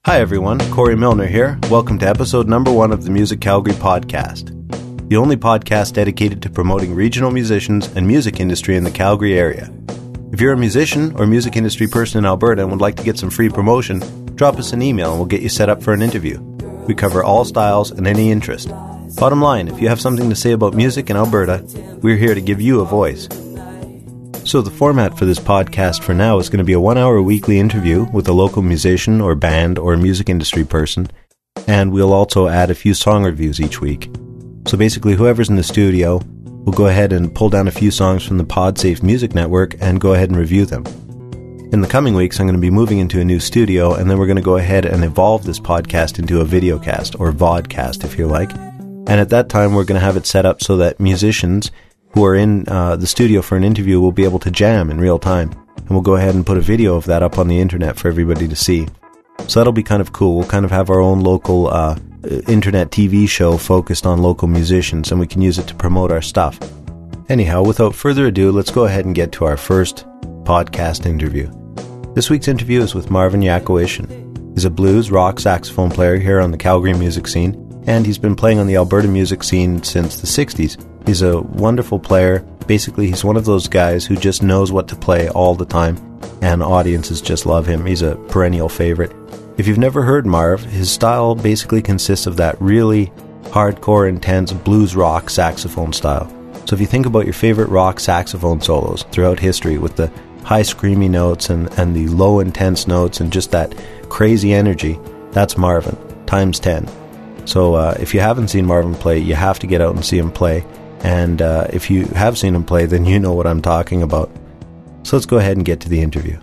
Hi everyone, Corey Milner here. Welcome to episode number 1 of the Music Calgary podcast, the only podcast dedicated to promoting regional musicians and music industry in the Calgary area. If you're a musician or music industry person in Alberta and would like to get some free promotion, drop us an email and we'll get you set up for an interview. We cover all styles and any interest. Bottom line, if you have something to say about music in Alberta, we're here to give you a voice. So the format for this podcast for now is going to be a 1-hour weekly interview with a local musician or band or music industry person, and we'll also add a few song reviews each week. So basically whoever's in the studio will go ahead and pull down a few songs from the PodSafe Music Network and go ahead and review them. In the coming weeks I'm going to be moving into a new studio, and then we're going to go ahead and evolve this podcast into a videocast or vodcast if you like. And at that time we're going to have it set up so that musicians who are in the studio for an interview will be able to jam in real time. And we'll go ahead and put a video of that up on the internet for everybody to see. So that'll be kind of cool. We'll kind of have our own local internet TV show focused on local musicians, and we can use it to promote our stuff. Anyhow, without further ado, let's go ahead and get to our first podcast interview. This week's interview is with Marvin Yakowiczyn. He's a blues rock saxophone player here on the Calgary music scene, and he's been playing on the Alberta music scene since the 60s. He's a wonderful player. Basically, he's one of those guys who just knows what to play all the time, and audiences just love him. He's a perennial favorite. If you've never heard Marv, his style basically consists of that really hardcore, intense blues rock saxophone style. So if you think about your favorite rock saxophone solos throughout history with the high screamy notes and the low intense notes and just that crazy energy, that's Marvin, times 10. So if you haven't seen Marvin play, you have to get out and see him play. And if you have seen him play, then you know what I'm talking about. So let's go ahead and get to the interview.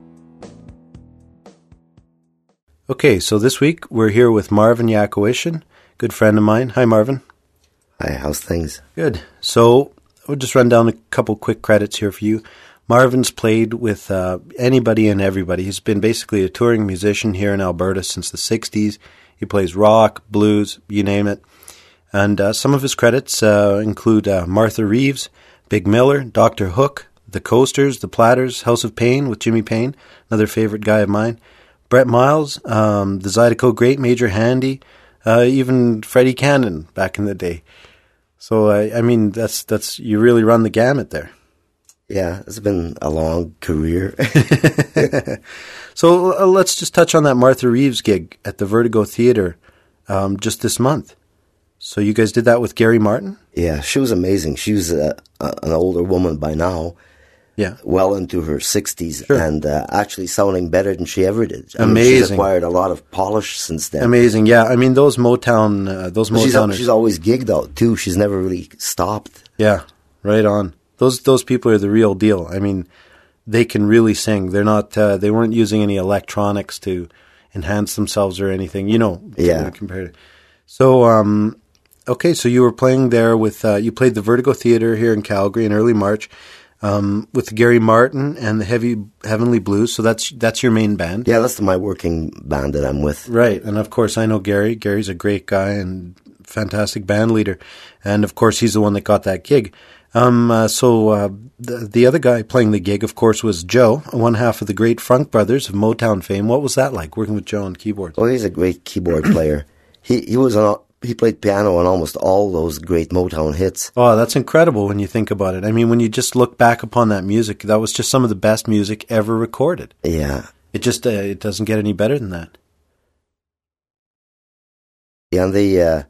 Okay, so this week we're here with Marvin Yakowiczyn, good friend of mine. Hi, Marvin. Hi, how's things? Good. So we'll just run down a couple quick credits here for you. Marvin's played with anybody and everybody. He's been basically a touring musician here in Alberta since the 60s. He plays rock, blues, you name it. And some of his credits include Martha Reeves, Big Miller, Dr. Hook, The Coasters, The Platters, House of Pain with Jimmy Payne, another favorite guy of mine, Brett Miles, the Zydeco Great, Major Handy, even Freddie Cannon back in the day. So, I mean, that's you really run the gamut there. Yeah, it's been a long career. So let's just touch on that Martha Reeves gig at the Vertigo Theatre just this month. So you guys did that with Gary Martin? Yeah, she was amazing. She was an older woman by now. Yeah. Well into her 60s, sure. And actually sounding better than she ever did. Amazing. She's acquired a lot of polish since then. Amazing, yeah. I mean, those Motowners. She's always gigged out, too. She's never really stopped. Yeah, right on. Those people are the real deal. I mean, they can really sing. They're not. They weren't using any electronics to enhance themselves or anything. You know. Yeah. Compared to. So, okay. So you were playing there with. You played the Vertigo Theatre here in Calgary in early March, with Gary Martin and the Heavenly Blues. So that's your main band. Yeah, that's my working band that I'm with. Right, and of course I know Gary. Gary's a great guy and fantastic band leader, and of course he's the one that got that gig. So the other guy playing the gig, of course, was Joe, one half of the great Funk Brothers of Motown fame. What was that like, working with Joe on keyboards? Oh, he's a great keyboard player. He played piano on almost all those great Motown hits. Oh, that's incredible when you think about it. I mean, when you just look back upon that music, that was just some of the best music ever recorded. Yeah. It just it doesn't get any better than that. Yeah, and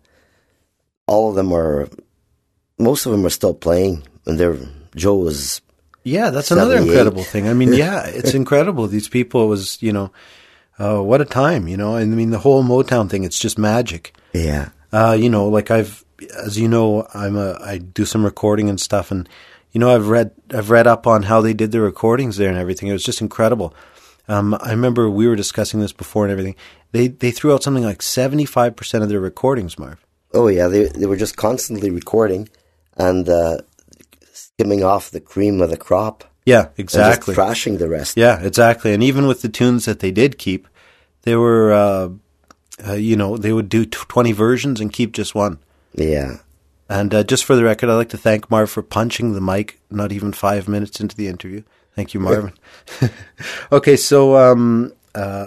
most of them are still playing, and Joe was. Yeah, that's another incredible thing. I mean, yeah, it's incredible. These people, it was, what a time, I mean, the whole Motown thing, it's just magic. Yeah. Like as you know, I do some recording and stuff, and, I've read up on how they did the recordings there and everything. It was just incredible. I remember we were discussing this before and everything. They threw out something like 75% of their recordings, Marv. Oh, yeah, they were just constantly recording and skimming off the cream of the crop. Yeah, exactly. And just trashing the rest. Yeah, exactly. And even with the tunes that they did keep, they were, they would do 20 versions and keep just one. Yeah. And just for the record, I'd like to thank Marv for punching the mic not even 5 minutes into the interview. Thank you, Marvin. Okay, so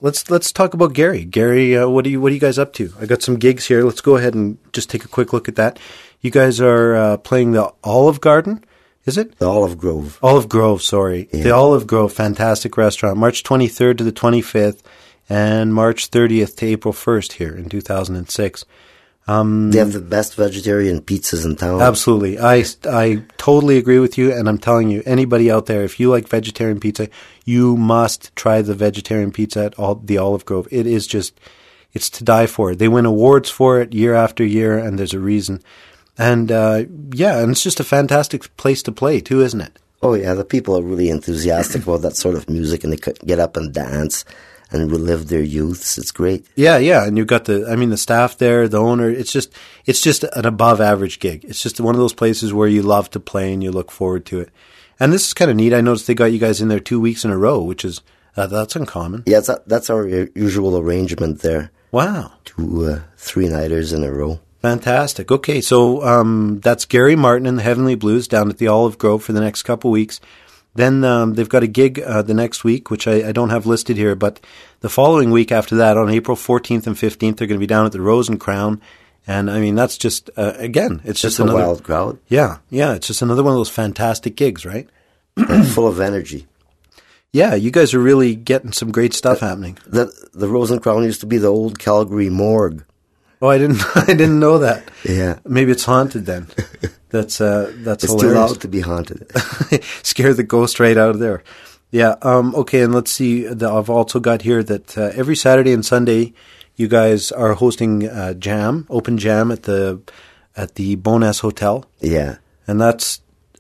let's talk about Gary. Gary, what are you guys up to? I got some gigs here. Let's go ahead and just take a quick look at that. You guys are playing the Olive Garden, is it? The Olive Grove. Olive Grove, sorry. Yeah. The Olive Grove, fantastic restaurant. March 23rd to the 25th and March 30th to April 1st here in 2006. They have the best vegetarian pizzas in town. Absolutely. I totally agree with you, and I'm telling you, anybody out there, if you like vegetarian pizza, you must try the vegetarian pizza at the Olive Grove. It is just, it's to die for. They win awards for it year after year, and there's a reason. And and it's just a fantastic place to play too, isn't it? Oh yeah, the people are really enthusiastic about that sort of music, and they could get up and dance and relive their youths. It's great. Yeah, and you've got the staff there, the owner. It's just an above average gig. It's just one of those places where you love to play and you look forward to it. And this is kind of neat. I noticed they got you guys in there 2 weeks in a row, which is that's uncommon. Yeah, that's our usual arrangement there. Wow, 2 3-nighters in a row. Fantastic. Okay, so that's Gary Martin and the Heavenly Blues down at the Olive Grove for the next couple weeks. Then they've got a gig the next week, which I don't have listed here, but the following week after that, on April 14th and 15th, they're going to be down at the Rose and Crown. And, I mean, that's just, again, it's just another... a wild crowd. Yeah, it's just another one of those fantastic gigs, right? Full of energy. Yeah, you guys are really getting some great stuff happening. The Rose and Crown used to be the old Calgary morgue. Oh, I didn't know that. Yeah. Maybe it's haunted then. That's it's hilarious. Too loud to be haunted. Scare the ghost right out of there. Yeah. Okay. And let's see. I've also got here that every Saturday and Sunday, you guys are hosting open jam at the Bowness Hotel. Yeah. And let's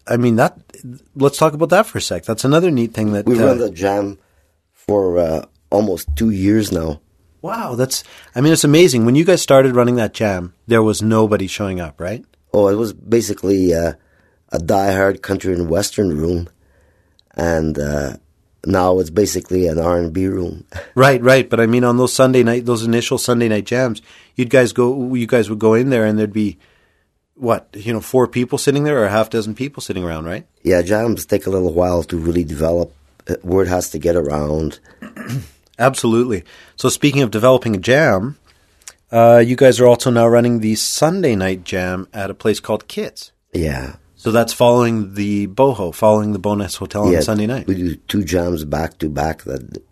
talk about that for a sec. That's another neat thing that we've run the jam for almost 2 years now. Wow. It's amazing. When you guys started running that jam, there was nobody showing up, right? Oh, it was basically a diehard country and western room, and now it's basically an R&B room. Right. But on those initial Sunday night jams, you guys would go in there, and there'd be 4 people sitting there, or a half dozen people sitting around, right? Yeah, jams take a little while to really develop. Word has to get around. Absolutely. So speaking of developing a jam. You guys are also now running the Sunday night jam at a place called Kit's. Yeah. So that's following the Bowness Hotel on Sunday night. We do 2 jams back to back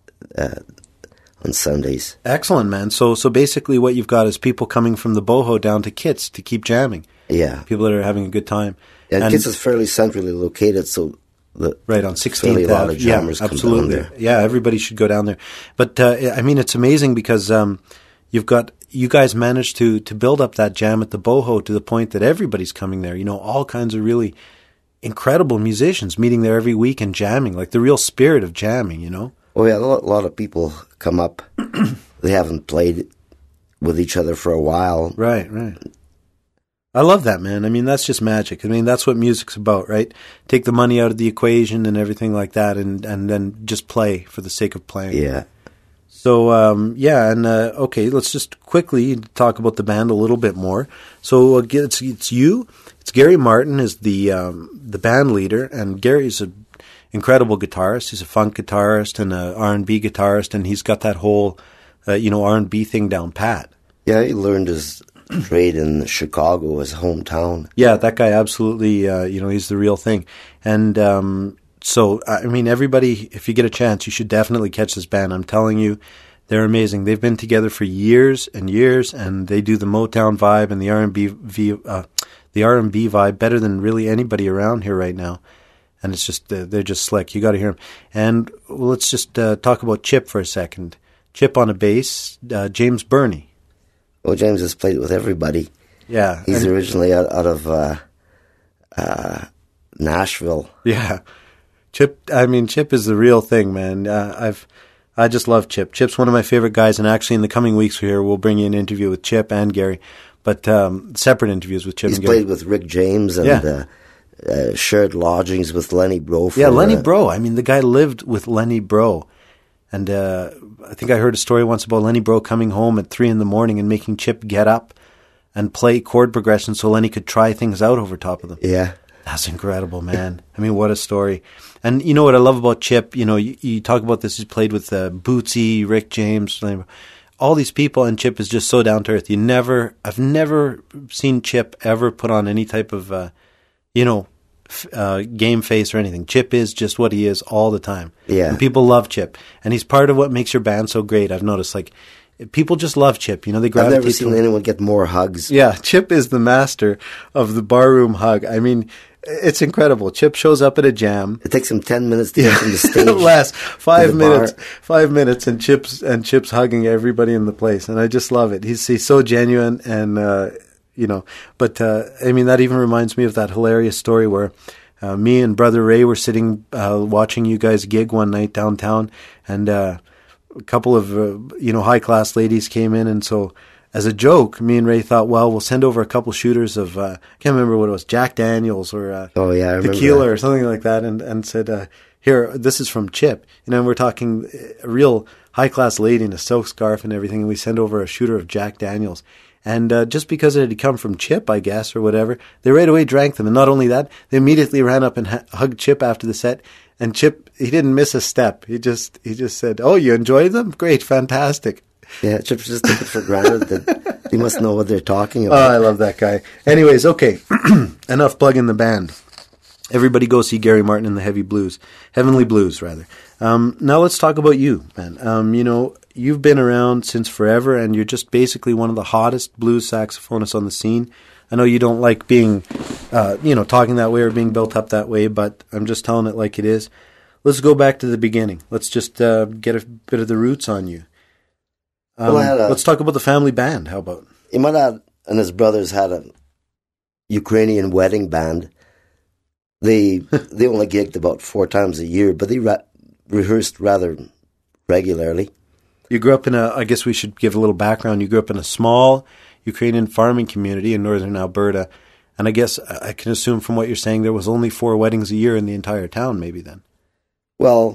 on Sundays. Excellent, man. So basically what you've got is people coming from the Boho down to Kit's to keep jamming. Yeah. People that are having a good time. And Kit's is fairly centrally located, so... Right, on 16th Ave. Yeah, absolutely. Come down there. Yeah, everybody should go down there. But, it's amazing because you guys managed to build up that jam at the Boho to the point that everybody's coming there. All kinds of really incredible musicians meeting there every week and jamming, like the real spirit of jamming, Oh, yeah, a lot of people come up. They haven't played with each other for a while. Right. I love that, man. That's just magic. That's what music's about, right? Take the money out of the equation and everything like that and then just play for the sake of playing. Yeah. So, okay, let's just quickly talk about the band a little bit more. So, it's you. It's Gary Martin is the band leader, and Gary's an incredible guitarist. He's a funk guitarist and an R&B guitarist, and he's got that whole, R&B thing down pat. Yeah, he learned his trade in Chicago, his hometown. Yeah, that guy absolutely, he's the real thing. And everybody, if you get a chance, you should definitely catch this band. I'm telling you, they're amazing. They've been together for years and years, and they do the Motown vibe and the R&B vibe better than really anybody around here right now. And it's just, they're just slick. You got to hear them. And let's just talk about Chip for a second. Chip on a bass, James Burney. Well, James has played with everybody. Yeah. He's originally out of Nashville. Yeah. Chip is the real thing, man. I just love Chip. Chip's one of my favorite guys, and actually in the coming weeks here, we'll bring you an interview with Chip and Gary, but separate interviews with Chip and Gary. He's played with Rick James and shared lodgings with Lenny Breau. Lenny Breau. The guy lived with Lenny Breau. And I think I heard a story once about Lenny Breau coming home at 3 a.m. and making Chip get up and play chord progressions so Lenny could try things out over top of them. Yeah. That's incredible, man. I mean, what a story. And you know what I love about Chip? You know, you talk about this. He's played with Bootsy, Rick James, all these people, and Chip is just so down to earth. I've never seen Chip ever put on any type of, game face or anything. Chip is just what he is all the time. Yeah. And people love Chip. And he's part of what makes your band so great. I've noticed, like, people just love Chip. You know, they gravitate. I've never seen anyone get more hugs. Yeah, Chip is the master of the barroom hug. I mean, it's incredible. Chip shows up at a jam. It takes him 10 minutes to get from the stage. It lasts 5 minutes. 5 minutes, and Chip's hugging everybody in the place, and I just love it. He's so genuine, and But I mean, that even reminds me of that hilarious story where me and Brother Ray were sitting watching you guys gig one night downtown, and a couple of high class ladies came in, and so. As a joke, me and Ray thought, well, we'll send over a couple shooters of, I can't remember what it was, Jack Daniels or tequila or something like that, and said, here, this is from Chip. You know, and we're talking a real high-class lady in a silk scarf and everything, and we send over a shooter of Jack Daniels. And just because it had come from Chip, I guess, or whatever, they right away drank them. And not only that, they immediately ran up and hugged Chip after the set. And Chip, he didn't miss a step. He just said, oh, you enjoyed them? Great, fantastic. Yeah, Chips just took it for granted that he must know what they're talking Oh, about. I love that guy. Anyways, okay, enough plugging the band. Everybody go see Gary Martin and the Heavenly Blues, rather. Now let's talk about you, man. You've been around since forever, and you're just basically one of the hottest blues saxophonists on the scene. I know you don't like being, talking that way or being built up that way, but I'm just telling it like it is. Let's go back to the beginning. Let's just get a bit of the roots on you. Let's talk about the family band. How about? My dad and his brothers had a Ukrainian wedding band. They only gigged about 4 times a year, but they rehearsed rather regularly. You grew up in I guess we should give a little background. You grew up in a small Ukrainian farming community in northern Alberta, and I guess I can assume from what you're saying there was only 4 weddings a year in the entire town, maybe then. Well,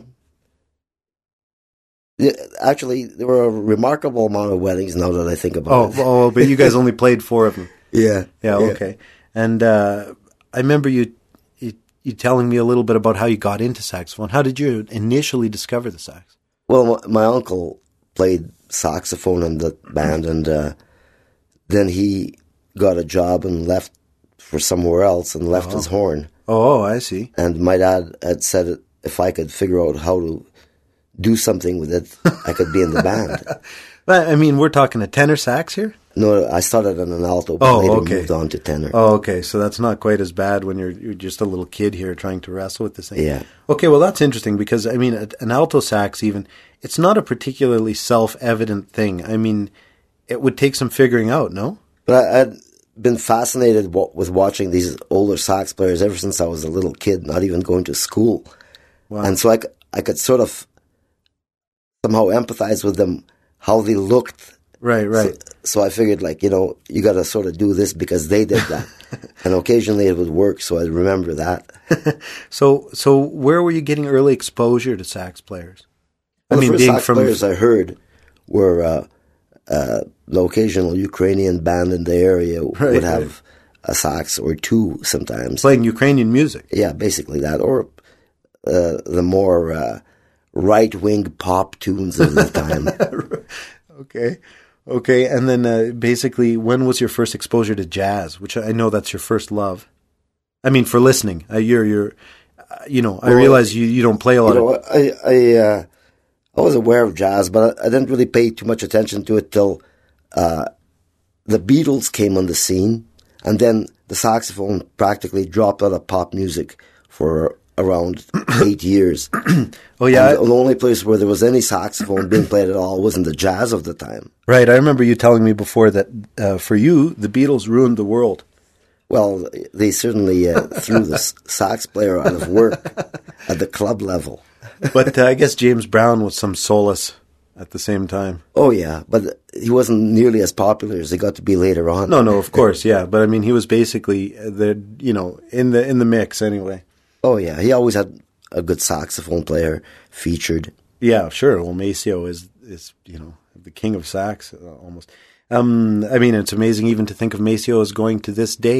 actually, there were a remarkable amount of weddings now that I think about it. Oh, but you guys only played 4 of them. Yeah. Okay. And I remember you telling me a little bit about how you got into saxophone. How did you initially discover the sax? Well, my uncle played saxophone in the band, and then he got a job and left for somewhere else and left his horn. Oh, I see. And my dad had said if I could figure out how to do something with it, I could be in the band. I mean, we're talking a tenor sax here? No, I started on an alto, but later moved on to tenor. Oh, okay. So that's not quite as bad when you're just a little kid here trying to wrestle with this thing. Yeah. Okay, well, that's interesting because, I mean, an alto sax even, it's not a particularly self-evident thing. I mean, it would take some figuring out, no? But I'd been fascinated with watching these older sax players ever since I was a little kid, not even going to school. Wow. And so I could sort of somehow empathize with them, how they looked. Right. So I figured, you got to sort of do this because they did that. And occasionally it would work, so I remember that. So where were you getting early exposure to sax players? Well, the first sax players I heard were the occasional Ukrainian band in the area would have a sax or 2 sometimes. Playing Ukrainian music? Yeah, basically that. Or the more right-wing pop tunes of the time. Okay, and then basically, when was your first exposure to jazz? Which I know that's your first love. I mean, for listening, I realize you don't play a lot of. I was aware of jazz, but I didn't really pay too much attention to it till the Beatles came on the scene, and then the saxophone practically dropped out of pop music for around 8 years. Oh, yeah. And the only place where there was any saxophone being played at all was in the jazz of the time. Right. I remember you telling me before that for you, the Beatles ruined the world. Well, they certainly threw the sax player out of work at the club level. But I guess James Brown was some solace at the same time. Oh, yeah. But he wasn't nearly as popular as he got to be later on. No, of course, yeah. But I mean, he was basically in the mix anyway. Oh, yeah. He always had a good saxophone player featured. Yeah, sure. Well, Maceo is the king of sax almost. I mean, it's amazing even to think of Maceo as going to this day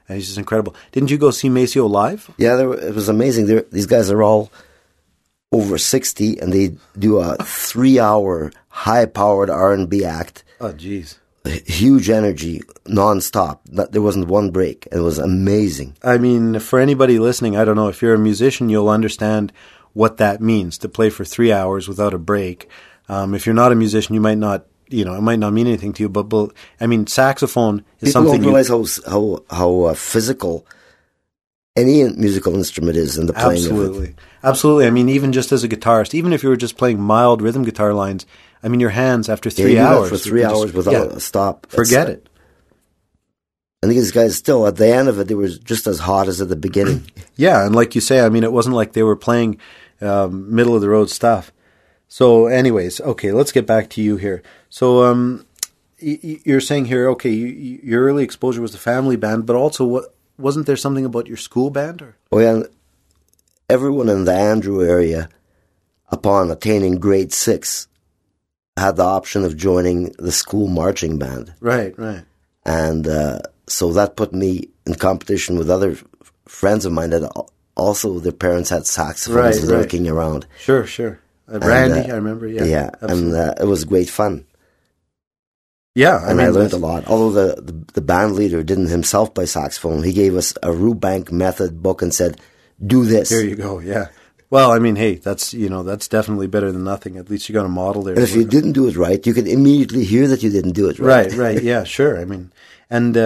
and he's just incredible. Didn't you go see Maceo live? Yeah, it was amazing. These guys are all over 60, and they do a 3-hour high-powered R&B act. Oh, jeez. Huge energy, non-stop. There wasn't one break. It was amazing. I mean, for anybody listening, I don't know, if you're a musician, you'll understand what that means, to play for 3 hours without a break. If you're not a musician, you might not, it might not mean anything to you, but I mean, saxophone is People something don't realize how physical any musical instrument is in the playing of it. Absolutely. I mean, even just as a guitarist, even if you were just playing mild rhythm guitar lines, I mean, your hands after 3 hours. For 3 hours without a stop. Forget it. I think these guys still, at the end of it, they were just as hot as at the beginning. Yeah, and like you say, I mean, it wasn't like they were playing middle of the road stuff. So anyways, okay, let's get back to you here. So you're saying here, okay, your early exposure was the family band, but also wasn't there something about your school band? Or? Oh yeah, everyone in the Andrew area, upon attaining grade 6, had the option of joining the school marching band. Right. And so that put me in competition with other friends of mine that also their parents had saxophones lurking around. Sure. Randy, I remember. Yeah, and it was great fun. Yeah, I learned a lot. Although the band leader didn't himself play saxophone, he gave us a Rubank method book and said, "Do this." There you go. Yeah. Well, I mean, hey, that's definitely better than nothing. At least you got a model there. And if you didn't do it right, you could immediately hear that you didn't do it right. Right. Yeah, sure. I mean, and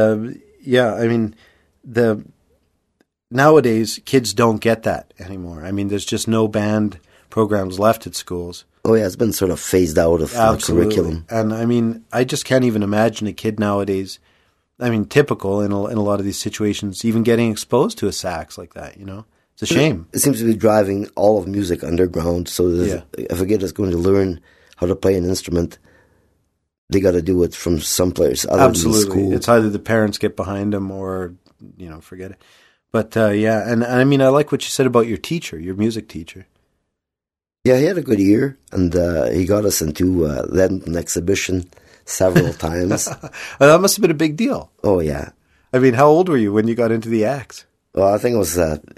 nowadays kids don't get that anymore. I mean, there's just no band programs left at schools. Oh yeah, it's been sort of phased out of the curriculum. And I mean, I just can't even imagine a kid nowadays. I mean, typical in a lot of these situations, even getting exposed to a sax like that. It's a shame. It seems to be driving all of music underground. So if a kid is going to learn how to play an instrument, they got to do it from someplace other than school. It's either the parents get behind them or forget it. But and I mean, I like what you said about your teacher, your music teacher. Yeah, he had a good ear, and he got us into the Edmonton exhibition several times. That must have been a big deal. Oh yeah. I mean, how old were you when you got into the acts? Well, I think it was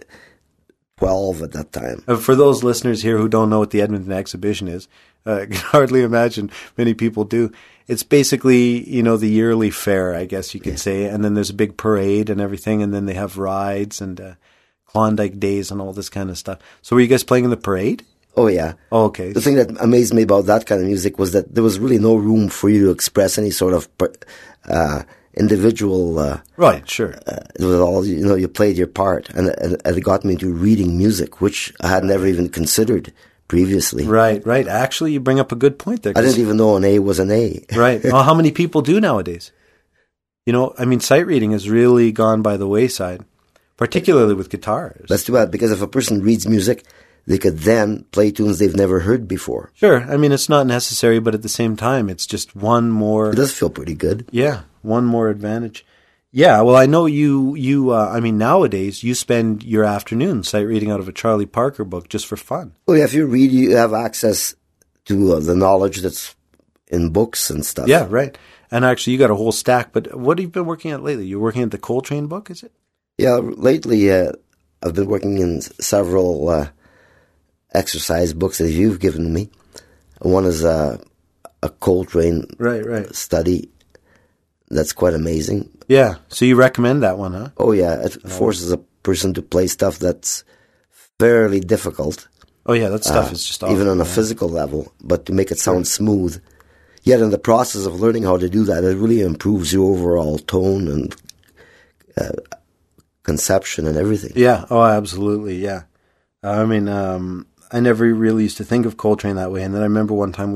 12 at that time. For those listeners here who don't know what the Edmonton exhibition is, I can hardly imagine many people do. It's basically, the yearly fair, I guess you could say, and then there's a big parade and everything, and then they have rides and Klondike days and all this kind of stuff. So were you guys playing in the parade? Oh, yeah. Oh, okay. The thing that amazed me about that kind of music was that there was really no room for you to express any sort of individual... right, sure. It was all, you played your part, and it got me into reading music, which I had never even considered previously. Right. Actually, you bring up a good point there. I didn't even know an A was an A. Right. Well, how many people do nowadays? I mean, sight reading has really gone by the wayside, particularly with guitars. That's too bad, because if a person reads music, they could then play tunes they've never heard before. Sure. I mean, it's not necessary, but at the same time, it's just one more... It does feel pretty good. Yeah, one more advantage. Yeah, well, I know I mean, nowadays, you spend your afternoon sight reading out of a Charlie Parker book just for fun. Well, yeah, if you read, you have access to the knowledge that's in books and stuff. Yeah, right. And actually, you got a whole stack, but what have you been working at lately? You're working at the Coltrane book, is it? Yeah, lately, I've been working in several... exercise books that you've given me. One is a Coltrane study that's quite amazing. Yeah, so you recommend that one, huh? Oh yeah, it forces a person to play stuff that's fairly difficult. Oh yeah, that stuff is just awesome. Even on a physical level, but to make it sound smooth. Yet in the process of learning how to do that, it really improves your overall tone and conception and everything. Yeah, oh absolutely, yeah. I mean, I never really used to think of Coltrane that way, and then I remember one time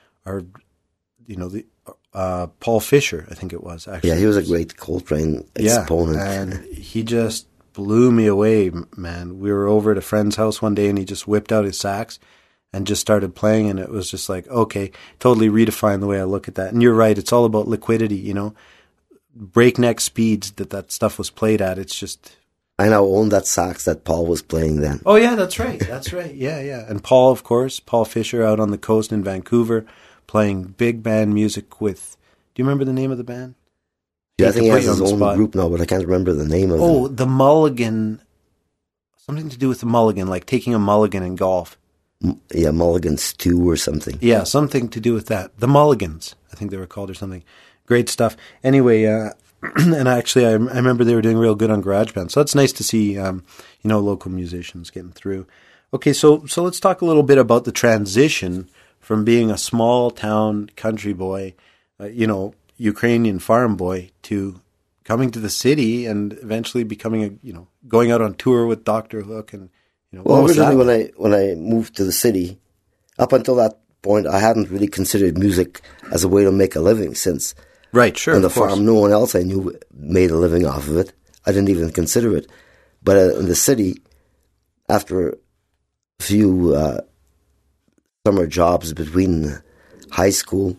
Paul Fisher, I think it was actually. Yeah, he was a great Coltrane exponent. Yeah, and he just blew me away, man. We were over at a friend's house one day, and he just whipped out his sax and just started playing, and it was just like, okay, totally redefined the way I look at that. And you're right, it's all about liquidity, breakneck speeds that stuff was played at. It's just... I now own that sax that Paul was playing then. Oh, yeah, that's right. Yeah. And Paul, of course, Paul Fisher out on the coast in Vancouver, playing big band music with... Do you remember the name of the band? Yeah, I think he has you on his the own spot. group now, but I can't remember the name of it. Oh, the Mulligan. Something to do with the Mulligan, like taking a mulligan in golf. Yeah, Mulligan's 2 or something. Yeah, something to do with that. The Mulligans, I think they were called or something. Great stuff. Anyway, and actually, I remember they were doing real good on GarageBand. So that's nice to see, local musicians getting through. Okay, so let's talk a little bit about the transition from being a small town country boy, Ukrainian farm boy, to coming to the city and eventually becoming going out on tour with Dr. Hook and Well, originally when I moved to the city, up until that point, I hadn't really considered music as a way to make a living since right, sure, on the farm, no one else I knew made a living off of it. I didn't even consider it. But in the city, after a few summer jobs between high school,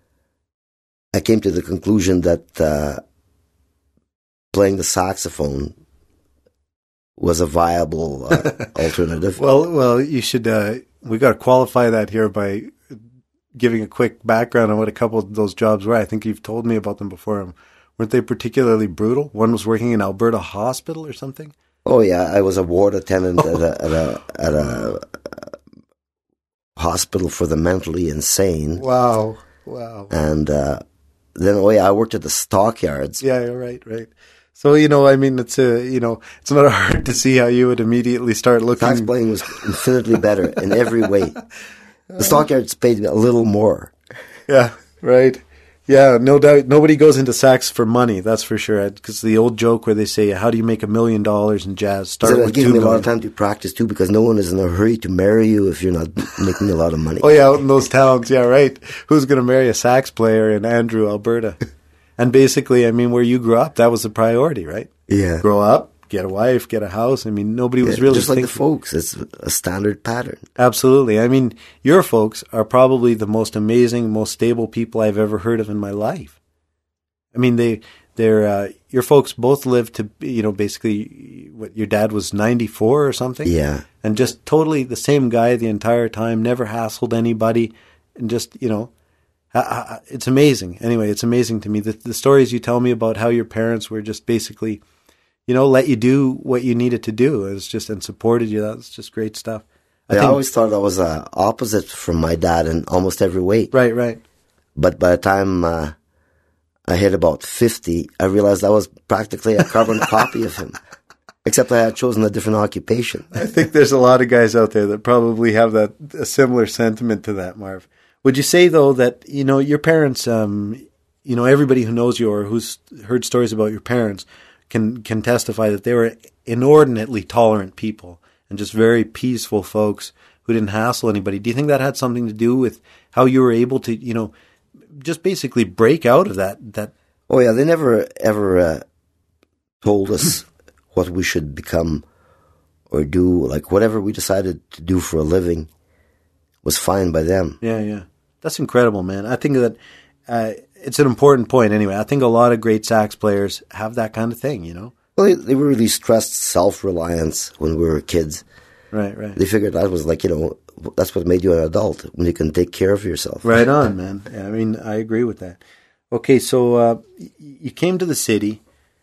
I came to the conclusion that playing the saxophone was a viable alternative. Well, you should. We got to qualify that here by giving a quick background on what a couple of those jobs were. I think you've told me about them before. Weren't they particularly brutal? One was working in Alberta Hospital or something. Oh yeah, I was a ward attendant at a hospital for the mentally insane. Wow. And then I worked at the stockyards. Yeah, right. So, it's it's not hard to see how you would immediately start looking. Sax playing was infinitely better in every way. The stockyards paid me a little more. Yeah, right. Yeah, no doubt. Nobody goes into sax for money, that's for sure. Because the old joke where they say, how do you make $1 million in jazz? Start with $2 million. It gave me a lot of million. time to practice too, because no one is in a hurry to marry you if you're not making a lot of money. Oh yeah, out in those towns. Yeah, right. Who's going to marry a sax player in Andrew, Alberta? And basically, where you grew up, that was the priority, right? Yeah. Grow up, get a wife, get a house. Nobody was really just like thinking. the folks. It's a standard pattern. Absolutely. Your folks are probably the most amazing, most stable people I've ever heard of in my life. They're your folks both lived to, basically, what, your dad was 94 or something? Yeah. And just totally the same guy the entire time, never hassled anybody, and just, it's amazing. Anyway, it's amazing to me. The stories you tell me about how your parents were just basically, let you do what you needed to do. It's just, and supported you. That's just great stuff. I always thought I was opposite from my dad in almost every way. Right. But by the time I hit about 50, I realized I was practically a carbon copy of him, except I had chosen a different occupation. I think there's a lot of guys out there that probably have a similar sentiment to that, Marv. Would you say, though, that, your parents, everybody who knows you or who's heard stories about your parents can testify that they were inordinately tolerant people and just very peaceful folks who didn't hassle anybody? Do you think that had something to do with how you were able to, just basically break out of that? Oh, yeah. They never, ever told us what we should become or do. Like, whatever we decided to do for a living was fine by them. Yeah. That's incredible, man. I think that it's an important point anyway. I think a lot of great sax players have that kind of thing, Well, they really stressed self-reliance when we were kids. Right. They figured that was like, that's what made you an adult, when you can take care of yourself. Right on, man. Yeah, I agree with that. Okay, so you came to the city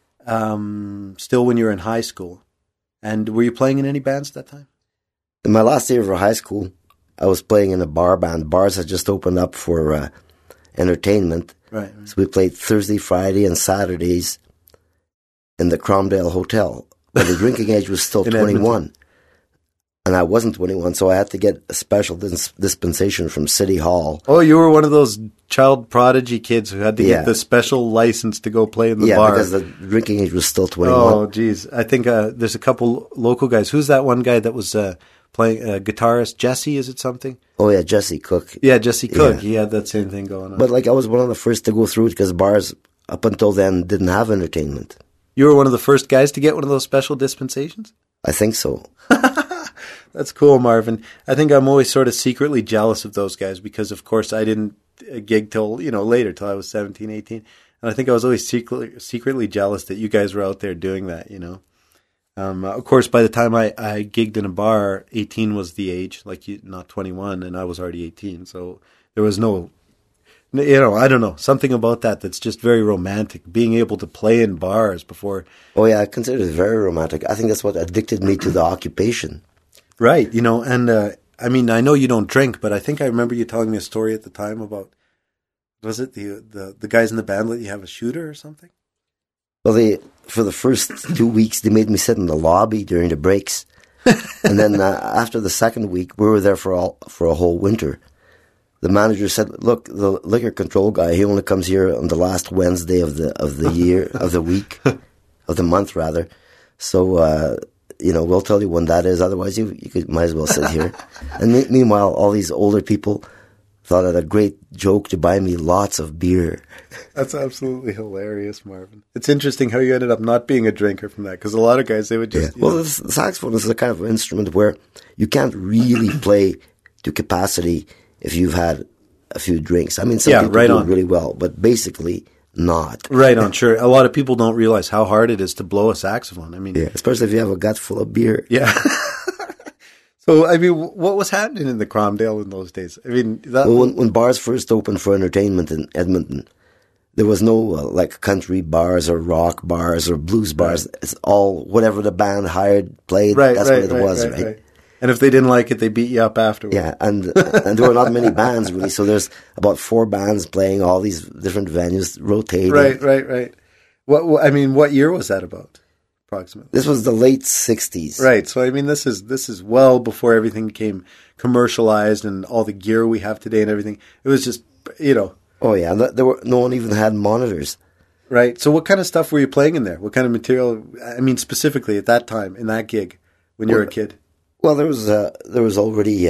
still when you were in high school. And were you playing in any bands at that time? In my last year of high school, I was playing in a bar band. Bars had just opened up for entertainment. Right. So we played Thursday, Friday, and Saturdays in the Cromdale Hotel. But the drinking age was still 21. Edmonton. And I wasn't 21, so I had to get a special dispensation from City Hall. Oh, you were one of those child prodigy kids who had to get the special license to go play in the bar. Yeah, because the drinking age was still 21. Oh, geez. I think there's a couple local guys. Who's that one guy that was playing guitarist? Jesse, is it something? Oh, yeah, Jesse Cook. Yeah, Jesse Cook. Yeah. He had that same thing going on. But I was one of the first to go through it because bars up until then didn't have entertainment. You were one of the first guys to get one of those special dispensations? I think so. That's cool, Marvin. I think I'm always sort of secretly jealous of those guys because, of course, I didn't gig till, later, till I was 17, 18. And I think I was always secretly jealous that you guys were out there doing that, Of course, by the time I gigged in a bar, 18 was the age, not 21, and I was already 18. So there was no You know, I don't know, something about that that's just very romantic, being able to play in bars before. Oh, yeah, I consider it very romantic. I think that's what addicted me to the occupation. Right, you know, and I mean, I know you don't drink, but I think I remember you telling me a story at the time about, was it the guys in the band let you have a shooter or something? Well, for the first 2 weeks, they made me sit in the lobby during the breaks. And then after the second week, we were there for a whole winter. The manager said, "Look, the liquor control guy, he only comes here on the last Wednesday of the year, of the week, of the month rather. So, you know, we'll tell you when that is. Otherwise, you might as well sit here." And meanwhile, all these older people thought it a great joke to buy me lots of beer. That's absolutely hilarious, Marvin. It's interesting how you ended up not being a drinker from that, because a lot of guys, they would just... Yeah. Well, the saxophone is a kind of instrument where you can't really play to capacity if you've had a few drinks. I mean, some people do it really well, but basically not. Right on, sure. A lot of people don't realize how hard it is to blow a saxophone. I mean... Yeah, especially if you have a gut full of beer. Yeah. So, I mean, what was happening in the Cromdale in those days? I mean, when bars first opened for entertainment in Edmonton, there was no like country bars or rock bars or blues bars. Right. It's all whatever the band hired played. That's what it was, right? And if they didn't like it, they beat you up afterwards. Yeah, and there were not many bands really. So there's about 4 bands playing all these different venues, rotating. Right. What year was that about? Approximately. This was the late 60s. Right. So, I mean, this is well before everything became commercialized and all the gear we have today and everything. It was just, you know. Oh, yeah. No one even had monitors. Right. So what kind of stuff were you playing in there? What kind of material? I mean, specifically at that time, in that gig, when you were a kid? Well, there was already,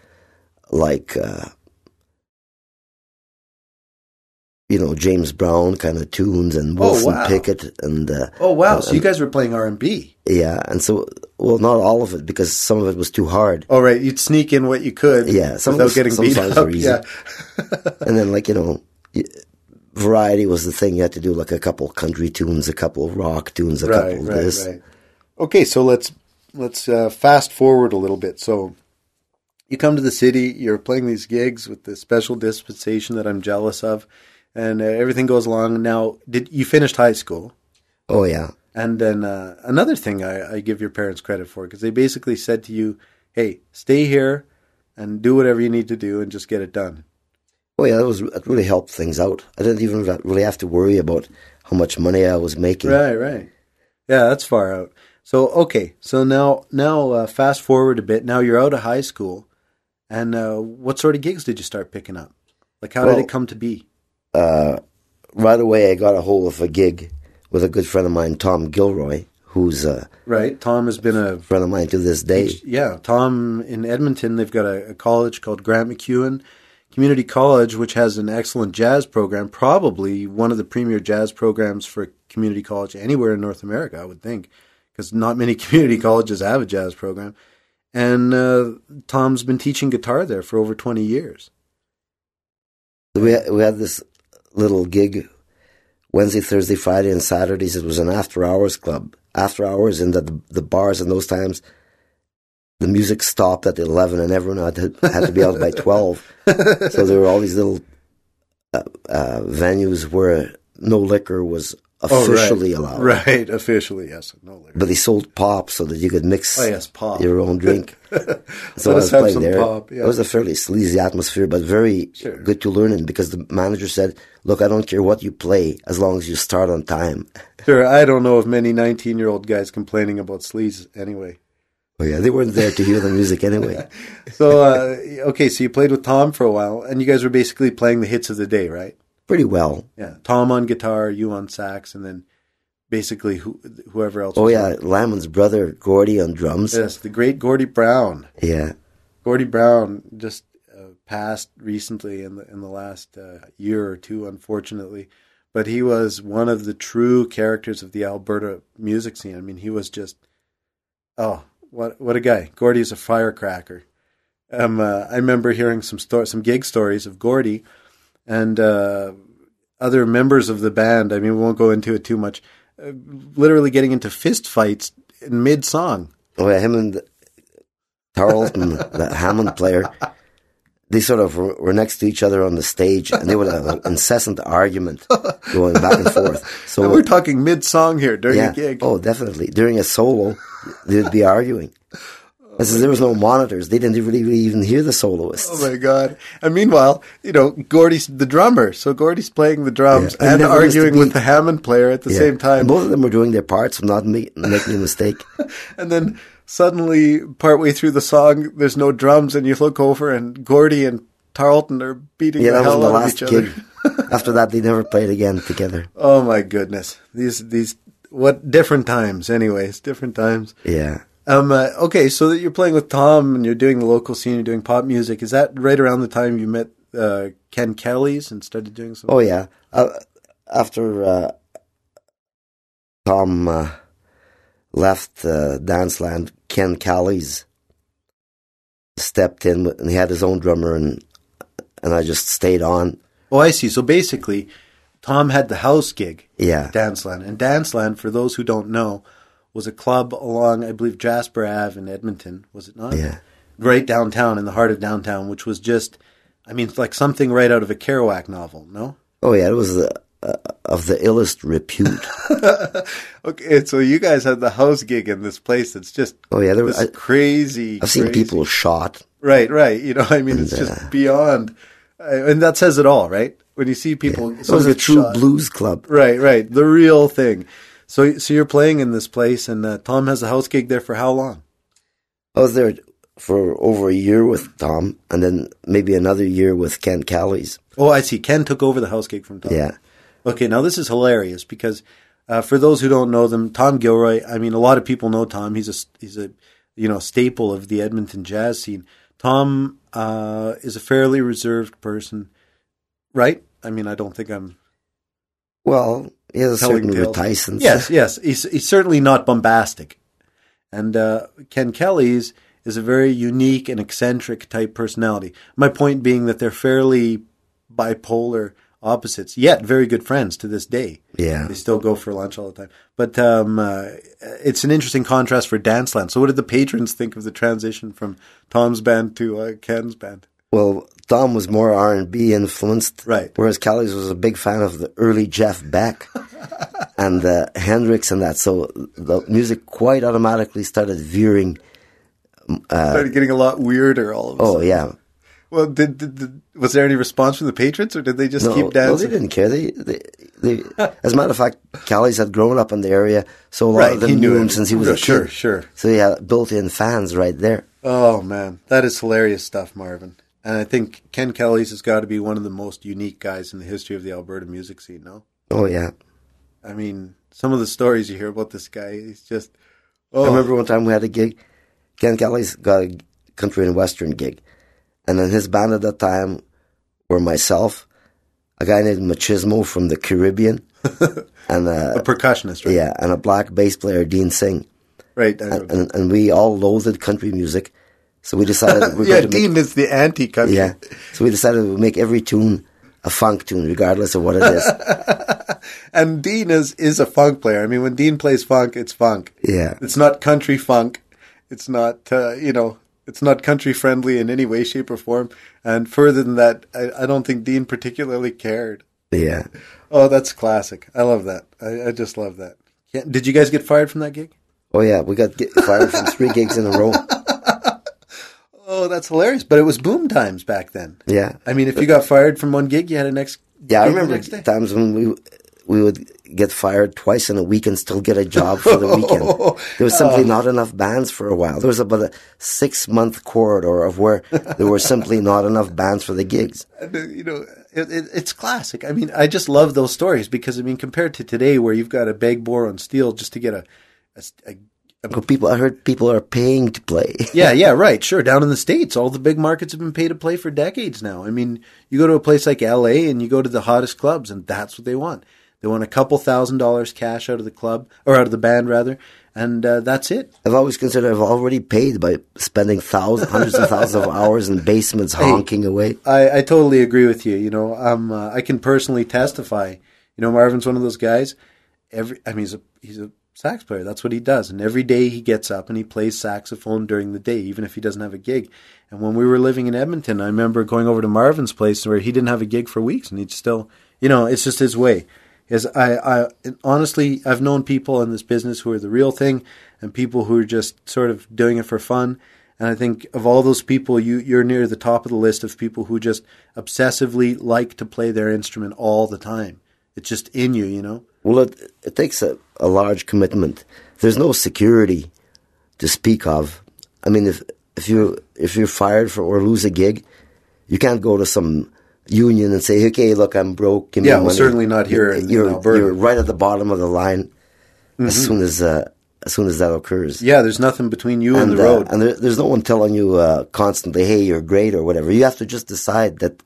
you know, James Brown kind of tunes and Wilson Pickett and so you guys were playing R&B. Yeah, and so not all of it because some of it was too hard. Oh right, you'd sneak in what you could. Yeah, without getting beat up. Were easy. Yeah, and then like you know, variety was the thing. You had to do like a couple country tunes, a couple rock tunes, a couple this. Right. Okay, so let's fast forward a little bit. So you come to the city, you're playing these gigs with this special dispensation that I'm jealous of. And everything goes along. Now, you finished high school? Oh, yeah. And then another thing I give your parents credit for, because they basically said to you, hey, stay here and do whatever you need to do and just get it done. Oh, yeah, it really helped things out. I didn't even really have to worry about how much money I was making. Right. Yeah, that's far out. So, okay. So now fast forward a bit. Now you're out of high school. And what sort of gigs did you start picking up? Like, how did it come to be? Right away I got a hold of a gig with a good friend of mine, Tom Gilroy, who's right. Tom has been a friend of mine to this day. Yeah, Tom in Edmonton, they've got a college called Grant MacEwan Community College, which has an excellent jazz program, probably one of the premier jazz programs for a community college anywhere in North America, I would think, because not many community colleges have a jazz program. And Tom's been teaching guitar there for over 20 years. We had this little gig Wednesday, Thursday, Friday, and Saturdays. It was an after-hours club. After hours, in the bars in those times, the music stopped at 11 and everyone had to be out by 12. So there were all these little venues where no liquor was officially allowed. Right, officially, yes. No liquor. But they sold pop so that you could mix pop. your own drink. So I was playing there. Pop, yeah. It was a fairly sleazy atmosphere, but very good to learn in because the manager said, look, I don't care what you play as long as you start on time. Sure, I don't know of many 19-year-old guys complaining about sleaze anyway. Oh yeah, they weren't there to hear the music anyway. So, okay, so you played with Tom for a while, and you guys were basically playing the hits of the day, right? Pretty well. Yeah, Tom on guitar, you on sax, and then basically whoever else. Oh yeah, Lyman's brother, Gordy on drums. Yes, the great Gordy Brown. Yeah. Gordy Brown just passed recently in the last year or two, unfortunately. But he was one of the true characters of the Alberta music scene. I mean, he was just, what a guy. Gordy's a firecracker. I remember hearing some gig stories of Gordy and other members of the band. I mean, we won't go into it too much. Literally getting into fist fights in mid-song. Oh, yeah, him and Tarleton, the Hammond player, they sort of were next to each other on the stage, and they would have an incessant argument going back and forth. So and we're talking mid-song here during a gig. Oh, definitely. During a solo, they'd be arguing. There was no monitors. They didn't really even hear the soloists. Oh, my God. And meanwhile, Gordy's the drummer. So Gordy's playing the drums and arguing with the Hammond player at the same time. And both of them were doing their parts, so not making a mistake. And then suddenly, partway through the song, there's no drums, and you look over, and Gordy and Tarleton are beating the hell out of each other. After that, they never played again together. Oh, my goodness. These what different times, anyways. Different times. Yeah. Okay, so that you're playing with Tom and you're doing the local scene, you're doing pop music. Is that right around the time you met Ken Kelly's and started doing something? Oh, yeah. After Tom left Danceland, Ken Kelly's stepped in, and he had his own drummer, and I just stayed on. Oh, I see. So basically, Tom had the house gig at Danceland. And Danceland, for those who don't know, was a club along, I believe, Jasper Ave in Edmonton, was it not? Yeah. Right downtown, in the heart of downtown, which was just, like something right out of a Kerouac novel, no? Oh, yeah, it was of the illest repute. Okay, so you guys had the house gig in this place that's just crazy. I've seen people shot. Right. It's just beyond. And that says it all, right? When you see people... Yeah. It was a true blues club. Right. The real thing. So you're playing in this place, and Tom has a house gig there for how long? I was there for over a year with Tom, and then maybe another year with Ken Kelly's. Oh, I see. Ken took over the house gig from Tom. Yeah. Okay, now this is hilarious because for those who don't know them, Tom Gilroy. A lot of people know Tom. He's a staple of the Edmonton jazz scene. Tom is a fairly reserved person, right? I don't think I'm. Well, he has a certain reticence. Yes. He's certainly not bombastic. And Ken Kelly's is a very unique and eccentric type personality. My point being that they're fairly bipolar opposites, yet very good friends to this day. Yeah. They still go for lunch all the time. But it's an interesting contrast for Danceland. So what did the patrons think of the transition from Tom's band to Ken's band? Well, Tom was more R&B influenced, right? Whereas Kelly's was a big fan of the early Jeff Beck and Hendrix and that. So the music quite automatically started veering. Started getting a lot weirder all of a sudden. Oh, yeah. Well, was there any response from the patrons, or did they just keep dancing? No, they didn't care. They as a matter of fact, Kelly's had grown up in the area, so a lot of them knew him since he was a kid. Sure. So he had built-in fans right there. Oh, man. That is hilarious stuff, Marvin. And I think Ken Kelly's has got to be one of the most unique guys in the history of the Alberta music scene, no? Oh, yeah. Some of the stories you hear about this guy, he's just... I remember one time we had a gig. Ken Kelly's got a country and western gig. And then his band at that time were myself, a guy named Machismo from the Caribbean. And a percussionist, right? Yeah, and a black bass player, Dean Singh. Right. And we all loathed country music. So we decided... Dean is the anti-country. Yeah. So we decided we'd make every tune a funk tune, regardless of what it is. And Dean is a funk player. When Dean plays funk, it's funk. Yeah. It's not country funk. It's not, it's not country friendly in any way, shape, or form. And further than that, I don't think Dean particularly cared. Yeah. Oh, that's classic. I love that. I just love that. Did you guys get fired from that gig? Oh, yeah. We got fired from 3 gigs in a row. Oh, that's hilarious. But it was boom times back then. Yeah. If you got fired from one gig, you had a next Yeah, I gig remember the next day. Times when we would get fired twice in a week and still get a job for the weekend. There was simply not enough bands for a while. There was about a 6-month corridor of where there were simply not enough bands for the gigs. It's classic. I just love those stories because, compared to today where you've got to beg, borrow, and steal just to get a I heard people are paying to play. Yeah, right. Sure. Down in the States, all the big markets have been paid to play for decades now. You go to a place like LA and you go to the hottest clubs and that's what they want. They want a couple $1,000s cash out of the club, or out of the band rather, and that's it. I've always considered I've already paid by spending hundreds of thousands of hours in basements honking away. I totally agree with you. I can personally testify. Marvin's one of those guys. He's a sax player. That's what he does. And every day he gets up and he plays saxophone during the day, even if he doesn't have a gig. And when we were living in Edmonton, I remember going over to Marvin's place where he didn't have a gig for weeks, and he'd still, it's just his way. Honestly, I've known people in this business who are the real thing and people who are just sort of doing it for fun. And I think of all those people, you're near the top of the list of people who just obsessively like to play their instrument all the time. It's just in you, Well, it takes a large commitment. There's no security to speak of. I mean, if you're fired or lose a gig, you can't go to some union and say, "Okay, look, I'm broke. Give me money." Certainly not here in Alberta. You're right at the bottom of the line as soon as that occurs. Yeah, there's nothing between you and the road. And there's no one telling you constantly, "Hey, you're great," or whatever. You have to just decide that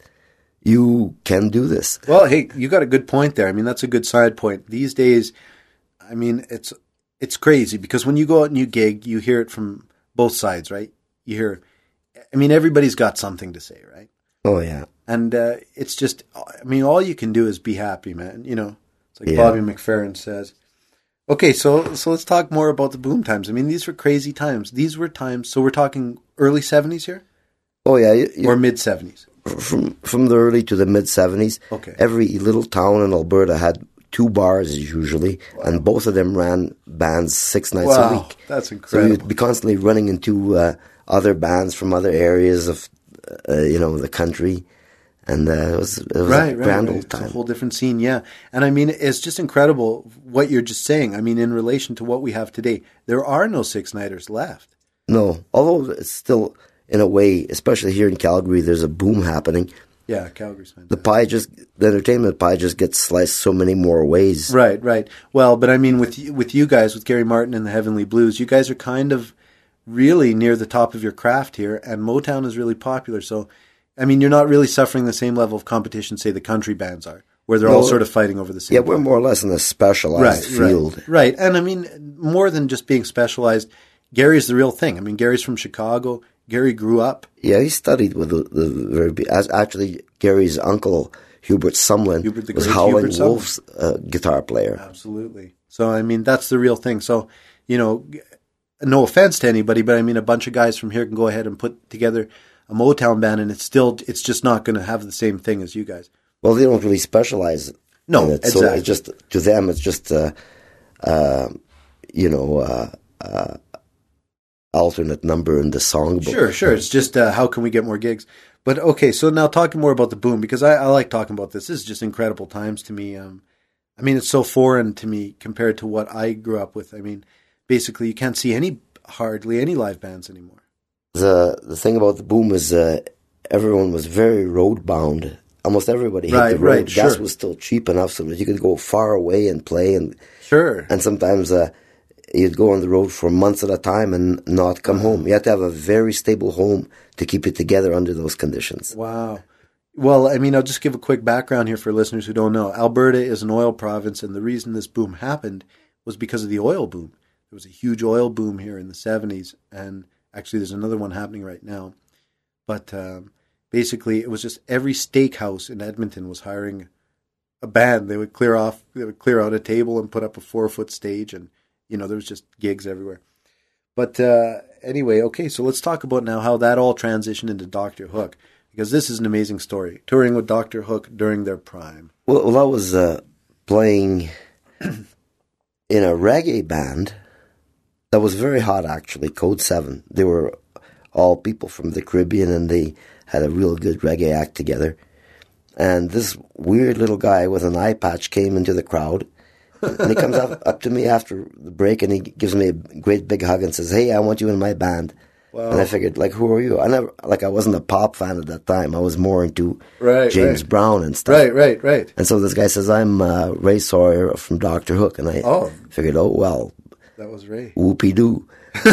you can do this. Well, hey, you got a good point there. I mean, that's a good side point. These days, I mean, it's crazy because when you go out and you gig, you hear it from both sides, right? You hear, I mean, everybody's got something to say, right? Oh, yeah. And it's just, I mean, all you can do is be happy, man. It's like Bobby McFerrin says. Okay, so let's talk more about the boom times. I mean, these were crazy times. These were times, so we're talking early 70s here? Oh, yeah. Or mid 70s? From the early to the mid 70s. Okay. Every little town in Alberta had 2 bars usually, and both of them ran bands 6 nights a week. That's incredible. So you'd be constantly running into other bands from other areas of the country, and it was a grand old time. It's a whole different scene, yeah. And I mean, it's just incredible what you're just saying. I mean, in relation to what we have today, there are no 6-nighters left. No, although it's still, in a way, especially here in Calgary, there's a boom happening. Yeah, Calgary's fantastic. The entertainment pie just gets sliced so many more ways. Right. Well, but I mean, with you guys, with Gary Martin and the Heavenly Blues, you guys are kind of really near the top of your craft here, and Motown is really popular. So, I mean, you're not really suffering the same level of competition, say, the country bands are, where they're all sort of fighting over the same. Yeah, we're more or less in a specialized field. Right. And I mean, more than just being specialized, Gary's the real thing. I mean, Gary's from Chicago. Gary grew up. Yeah, he studied with actually Gary's uncle, Hubert Sumlin, was Howlin' Wolf's guitar player. Absolutely. So, I mean, that's the real thing. So, no offense to anybody, but I mean, a bunch of guys from here can go ahead and put together a Motown band, and it's just not going to have the same thing as you guys. Well, they don't really specialize. No, in it, exactly. So it's just, to them, it's just alternate number in the songbook. Sure. It's just how can we get more gigs? But okay, so now talking more about the boom, because I like talking about this. This is just incredible times to me. I mean, it's so foreign to me compared to what I grew up with. I mean, basically, you can't see hardly any live bands anymore. The thing about the boom is everyone was very road bound. Almost everybody hit the road. Right, Gas was still cheap enough so that you could go far away and play. And sometimes you'd go on the road for months at a time and not come home. You had to have a very stable home to keep it together under those conditions. Wow. Well, I mean, I'll just give a quick background here for listeners who don't know. Alberta is an oil province, and the reason this boom happened was because of the oil boom. There was a huge oil boom here in the 70s, and actually there's another one happening right now. But basically, it was just every steakhouse in Edmonton was hiring a band. They would clear out a table and put up a 4-foot stage, and there was just gigs everywhere. But anyway, okay, so let's talk about now how that all transitioned into Dr. Hook, because this is an amazing story. Touring with Dr. Hook during their prime. Well, I was playing in a reggae band that was very hot, actually, Code 7. They were all people from the Caribbean, and they had a real good reggae act together. And this weird little guy with an eye patch came into the crowd. And he comes up to me after the break, and he gives me a great big hug and says, "Hey, I want you in my band." Wow. And I figured, who are you? I wasn't a pop fan at that time. I was more into James Brown and stuff. Right. And so this guy says, "I'm Ray Sawyer from Dr. Hook," and I figured, "Oh well, that was Ray. Whoopie-doo."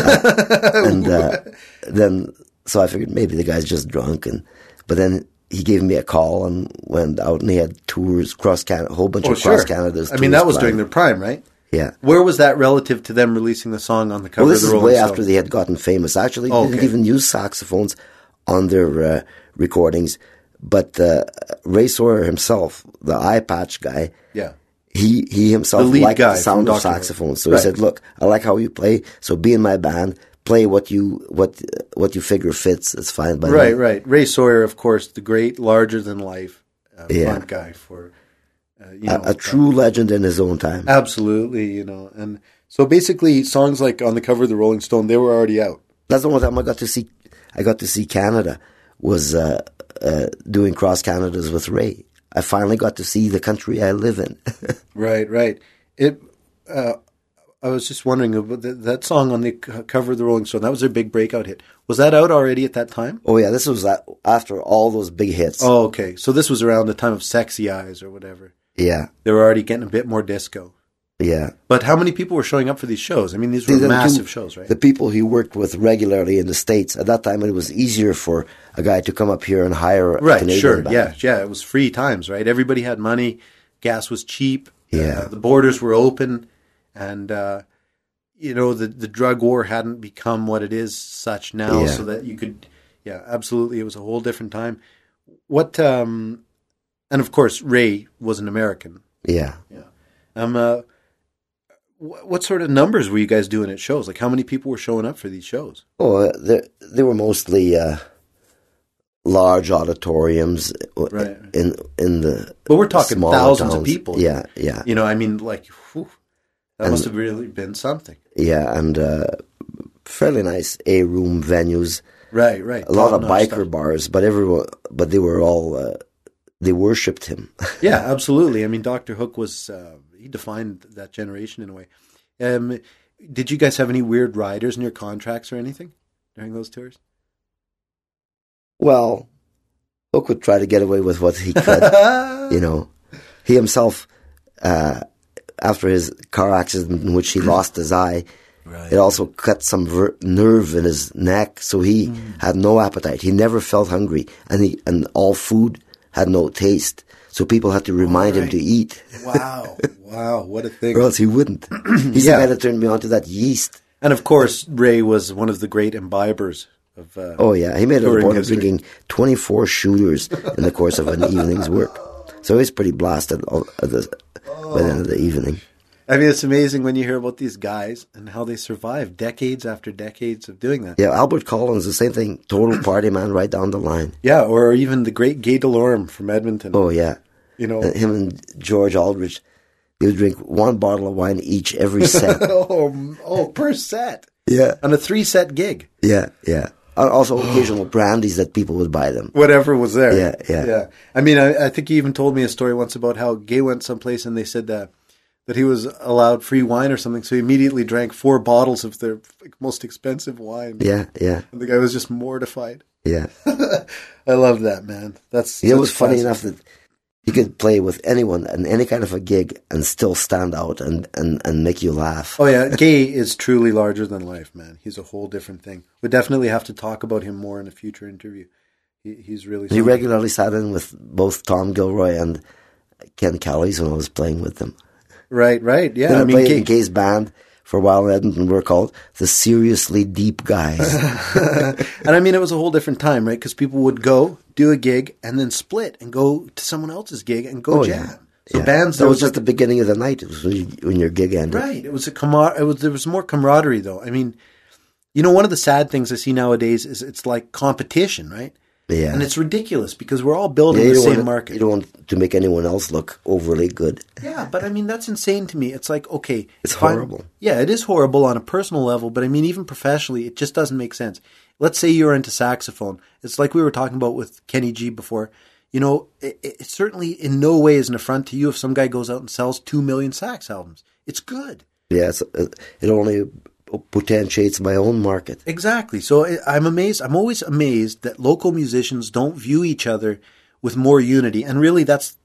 Then so I figured maybe the guy's just drunk, but then he gave me a call and went out, and he had tours across Canada, a whole bunch of cross Canada's. I mean, that was during their prime, right? Yeah. Where was that relative to them releasing the song on the cover of the Rolling Stone? This is way after they had gotten famous. Actually, they didn't even use saxophones on their recordings. But Ray Sawyer himself, the eye patch guy, he himself The lead liked guy the sound from of Dr. saxophone. So Right. he said, "Look, I like how you play. So be in my band. Play what you figure fits. It's fine by Right, me." right. Ray Sawyer, of course, the great, larger-than-life front guy for, A true legend in his own time. Absolutely, And so basically, songs like On the Cover of the Rolling Stone, they were already out. That's the only time I got to see Canada was doing Cross Canadas with Ray. I finally got to see the country I live in. Right. I was just wondering about that song On the Cover of the Rolling Stone. That was their big breakout hit. Was that out already at that time? Oh yeah, this was after all those big hits. Oh, okay. So this was around the time of Sexy Eyes or whatever. Yeah. They were already getting a bit more disco. Yeah. But how many people were showing up for these shows? I mean, these were massive shows, right? The people he worked with regularly in the States, at that time it was easier for a guy to come up here and hire a Canadian band. Yeah. It was free times, right? Everybody had money. Gas was cheap. Yeah. The borders were open. And, the drug war hadn't become what it is such now so that you could, absolutely. It was a whole different time. And of course, Ray was an American. Yeah. What sort of numbers were you guys doing at shows? Like, how many people were showing up for these shows? Oh, they were mostly large auditoriums Right. in the. But we're talking smaller thousands towns. of people. Yeah. I mean, like, that must have really been something. Yeah, and fairly nice A-room venues. Right. A lot of Top-notch biker stuff. bars, but they were all they worshipped him. Yeah, absolutely. I mean, Dr. Hook was he defined that generation in a way. Did you guys have any weird riders in your contracts or anything during those tours? Well, Hook would try to get away with what he could. He himself, after his car accident in which he lost his eye, it also cut some nerve in his neck, so he had no appetite. He never felt hungry, and all food had no taste. So people had to remind him to eat. Wow, what a thing. Or else he wouldn't. He's the guy that turned me on to that yeast. And of course, Ray was one of the great imbibers of he made a touring report of history. drinking 24 shooters in the course of an evening's work. So he's pretty blasted by the end of the evening. I mean, it's amazing when you hear about these guys and how they survive decades after decades of doing that. Yeah, Albert Collins, the same thing. Total party man right down the line. Yeah, or even the great Gay Delorme from Edmonton. Oh, yeah. Him and George Aldrich, they would drink one bottle of wine each every set. Per set. Yeah. On a 3-set gig. Yeah. Also occasional brandies that people would buy them. Whatever was there. Yeah. I mean, I think he even told me a story once about how Gay went someplace and they said that he was allowed free wine or something, so he immediately drank 4 bottles of their most expensive wine. Yeah. And the guy was just mortified. Yeah. I love that, man. It was funny enough that he could play with anyone and any kind of a gig and still stand out and make you laugh. Oh, yeah. Gay is truly larger than life, man. He's a whole different thing. We'll definitely have to talk about him more in a future interview. He's really He regularly sat in with both Tom Gilroy and Ken Callies when I was playing with them. Right. Yeah. Then I played in Gay's band for a while in Edmonton. We're called the Seriously Deep Guys. And I mean, it was a whole different time, right? Because people would go, do a gig, and then split and go to someone else's gig and go jam. Yeah. So bands... That was just the beginning of the night. It was when your gig ended. Right. It was there was more camaraderie, though. I mean, one of the sad things I see nowadays is it's like competition, right? Yeah. And it's ridiculous because we're all building the same market. You don't want to make anyone else look overly good. Yeah, but I mean, that's insane to me. It's like, okay. It's horrible. Yeah, it is horrible on a personal level, but I mean, even professionally, it just doesn't make sense. Let's say you're into saxophone. It's like we were talking about with Kenny G before. It certainly in no way is an affront to you if some guy goes out and sells 2 million sax albums. It's good. Yeah, it only potentiates my own market. Exactly. So I'm amazed. I'm always amazed that local musicians don't view each other with more unity. And really,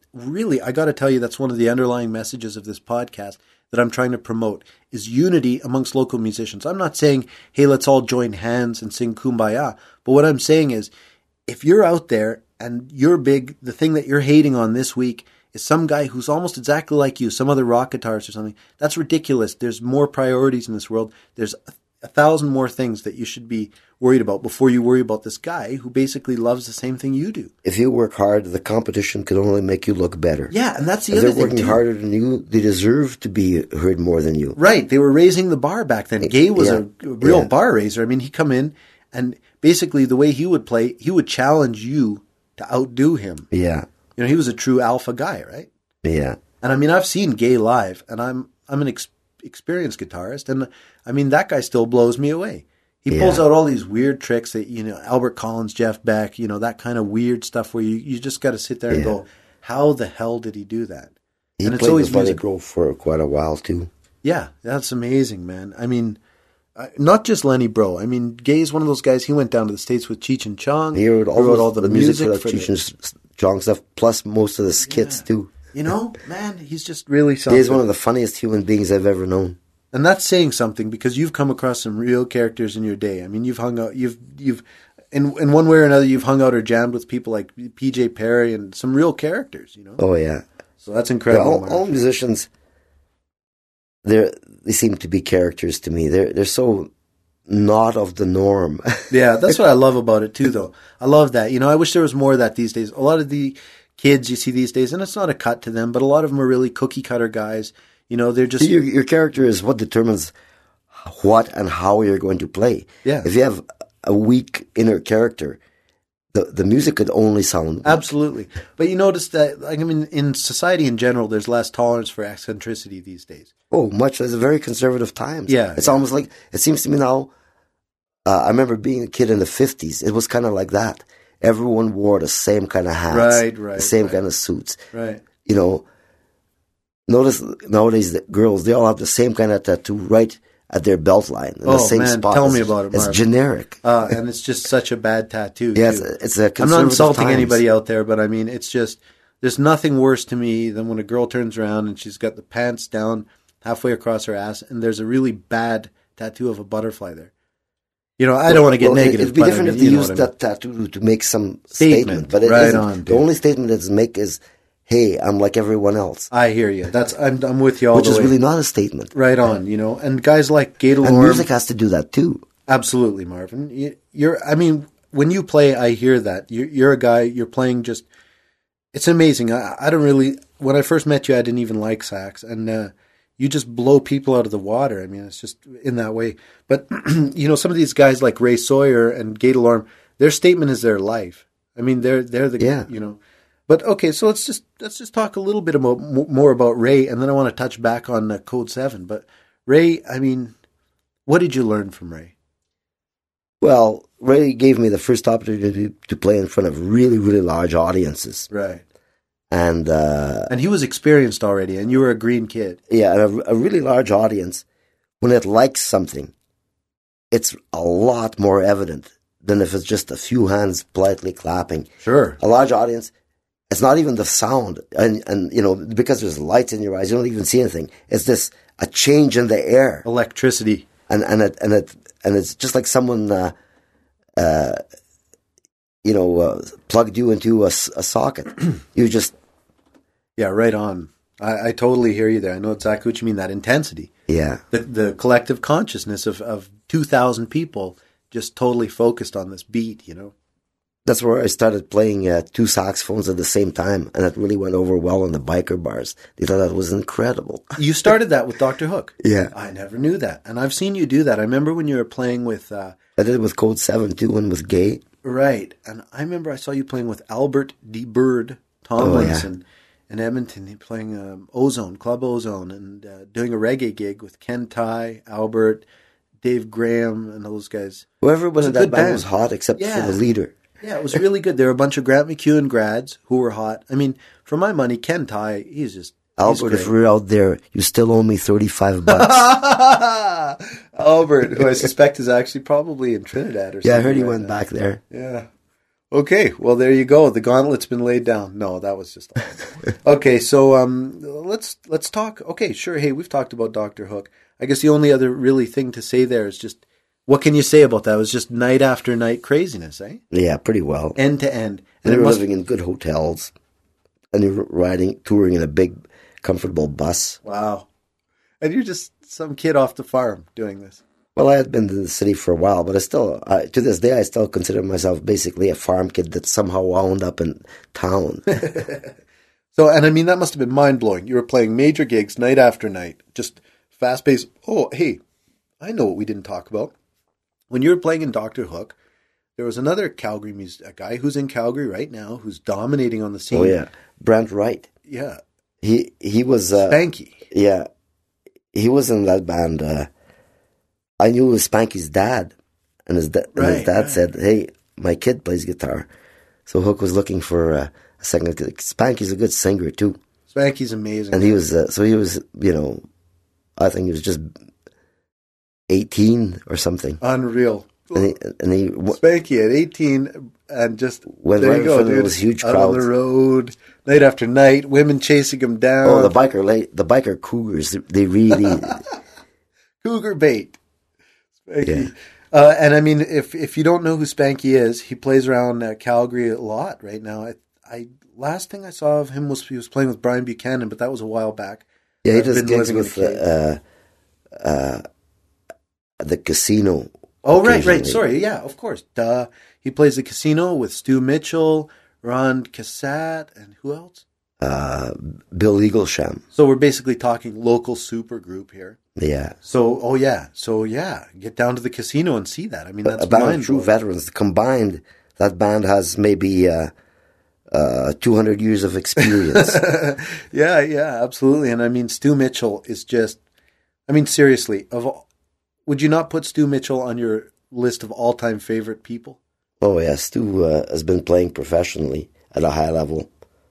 I got to tell you, that's one of the underlying messages of this podcast that I'm trying to promote is unity amongst local musicians. I'm not saying, hey, let's all join hands and sing Kumbaya. But what I'm saying is, if you're out there and you're big, the thing that you're hating on this week is some guy who's almost exactly like you, some other rock guitarist or something. That's ridiculous. There's more priorities in this world. There's 1,000 more things that you should be worried about before you worry about this guy who basically loves the same thing you do. If you work hard, the competition can only make you look better. Yeah, and that's the If other they're thing, working too. harder than you, they deserve to be heard more than you. Right. They were raising the bar back then. Gay was Yeah. a real Yeah. bar raiser. I mean, he'd come in and basically the way he would play, he would challenge you to outdo him. Yeah, You know, he was a true alpha guy, right? yeah. And I mean, I've seen Gay live, and I'm an experienced guitarist, and I mean, that guy still blows me away. He pulls out all these weird tricks that, you know, Albert Collins, Jeff Beck, you know, that kind of weird stuff where you just got to sit there and go, how the hell did he do that? He And it's played always with Buddy music. Grove for quite a while, too. Yeah, that's amazing, man. I mean, not just Lenny Bro. I mean, Gay is one of those guys. He went down to the States with Cheech and Chong. He wrote all the music music for for the Cheech and Chong stuff, plus most of the skits, too. You know, man, he's just really something. He's one of the funniest human beings I've ever known. And that's saying something because you've come across some real characters in your day. I mean, you've hung out, you've in one way or another, you've hung out or jammed with people like PJ Perry and some real characters, you know? Oh, yeah. So that's incredible. All musicians, they seem to be characters to me. They're so not of the norm. Yeah, that's what I love about it too, though. I love that. You know, I wish there was more of that these days. A lot of the kids you see these days, and it's not a cut to them, but a lot of them are really cookie cutter guys. You know, they're just... Your character is what determines what and how you're going to play. Yeah. If you have a weak inner character, the music could only sound weak. Absolutely. But you notice that, like, I mean, in society in general, there's less tolerance for eccentricity these days. Oh, much. It's a very conservative times. Yeah, It's yeah. almost like, it seems to me now, I remember being a kid in the 50s. It was kind of like that. Everyone wore the same kind of hats. Right, the same right. kind of suits. Right. You know, notice nowadays that girls, they all have the same kind of tattoo right at their belt line. In the same man, spot. tell me about it, It's Marvin. generic. And it's just such a bad tattoo. Yeah, too. it's a I'm conservative not insulting times. anybody out there, but I mean, it's just, there's nothing worse to me than when a girl turns around and she's got the pants down halfway across her ass and there's a really bad tattoo of a butterfly there. You know, I don't want to get negative. It'd be but different I mean, if they you know used what I mean. that tattoo to make some Statement. statement. But it Right isn't. on, The dude. only statement it's make is, hey, I'm like everyone else. I hear you. I'm with you all Which the is way. really not a statement. Right on, you know. And guys like Gator And Lorm, music has to do that too. absolutely, Marvin. I mean, when you play, I hear that. You're a guy, you're playing just, it's amazing. I don't really, when I first met you, I didn't even like sax. And you just blow people out of the water. I mean, it's just in that way. But, you know, some of these guys like Ray Sawyer and Gator Lorm, their statement is their life. I mean, they're the, you know. But okay, so let's just talk a little bit more about Ray, and then I want to touch back on Code 7. But Ray, I mean, what did you learn from Ray? Well, Ray gave me the first opportunity to play in front of really, really large audiences. Right. And he was experienced already, and you were a green kid. yeah, and a really large audience, when it likes something, it's a lot more evident than if it's just a few hands politely clapping. Sure. A large audience, it's not even the sound, and you know, because there's lights in your eyes, you don't even see anything. It's this a change in the air, Electricity. and it's just like someone, plugged you into a socket. You just Yeah, right on. I totally hear you there. I know exactly what you mean, that intensity. yeah. The collective consciousness of 2,000 people just totally focused on this beat, you know? That's where I started playing two saxophones at the same time, and it really went over well in the biker bars. They thought that was incredible. You started that with Dr. Hook. Yeah. I never knew that. And I've seen you do that. I remember when you were playing with... I did it with Code 7 too, and with Gay. right. And I remember I saw you playing with Albert D. Bird Tomlinson in Edmonton, playing Ozone, Club Ozone, and doing a reggae gig with Ken Ty, Albert, Dave Graham, and those guys. Whoever was in It's a that good band band. was hot, except Yeah. for the leader. Yeah, it was really good. There were a bunch of Grant McEwen grads who were hot. I mean, for my money, Ken Ty, he's Albert, if great. we're out there, you still owe me $35. Albert, who I suspect is actually probably in Trinidad or something. Yeah, I heard he right went now. back there. Yeah. Okay, well there you go. The gauntlet's been laid down. No, that was just okay. So let's talk. Okay, sure. Hey, we've talked about Dr. Hook. I guess the only other really thing to say there is just what can you say about that? It was just night after night craziness, eh? Yeah, pretty well. End to end. And they it were must- living in good hotels, and they were touring in a big, comfortable bus. Wow. And you're just some kid off the farm doing this. Well, I had been to the city for a while, but to this day, I still consider myself basically a farm kid that somehow wound up in town. So, and I mean, that must have been mind-blowing. You were playing major gigs night after night, just fast-paced. Oh, hey, I know what we didn't talk about. When you were playing in Dr. Hook, there was another Calgary a guy who's in Calgary right now who's dominating on the scene. Oh, yeah. Brent Wright. Yeah. He was... Spanky. Yeah. He was in that band. I knew it was Spanky's dad. And his dad said, hey, my kid plays guitar. So Hook was looking for a second. Spanky's a good singer, too. Spanky's amazing. And he was, I think he was just 18 or something. Unreal. And he Spanky at 18 and just went there right you go, in front dude. of those huge Out crowds. on the road, night after night, women chasing him down. Oh, the biker cougars, they really... Cougar bait. Spanky. Yeah. And I mean, if you don't know who Spanky is, he plays around Calgary a lot right now. I last thing I saw of him was he was playing with Brian Buchanan, but that was a while back. Yeah, he does gigs with the casino. Oh, right. Sorry, yeah, of course. Duh. He plays the casino with Stu Mitchell, Ron Cassat, and who else? Bill Eaglesham. So we're basically talking local super group here. Yeah. So get down to the casino and see that. I mean, that's a band of mind-blowing. true veterans. Combined, that band has maybe 200 years of experience. Yeah, absolutely. And I mean, Stu Mitchell is just, I mean, seriously, would you not put Stu Mitchell on your list of all-time favorite people? Oh, yeah. Stu has been playing professionally at a high level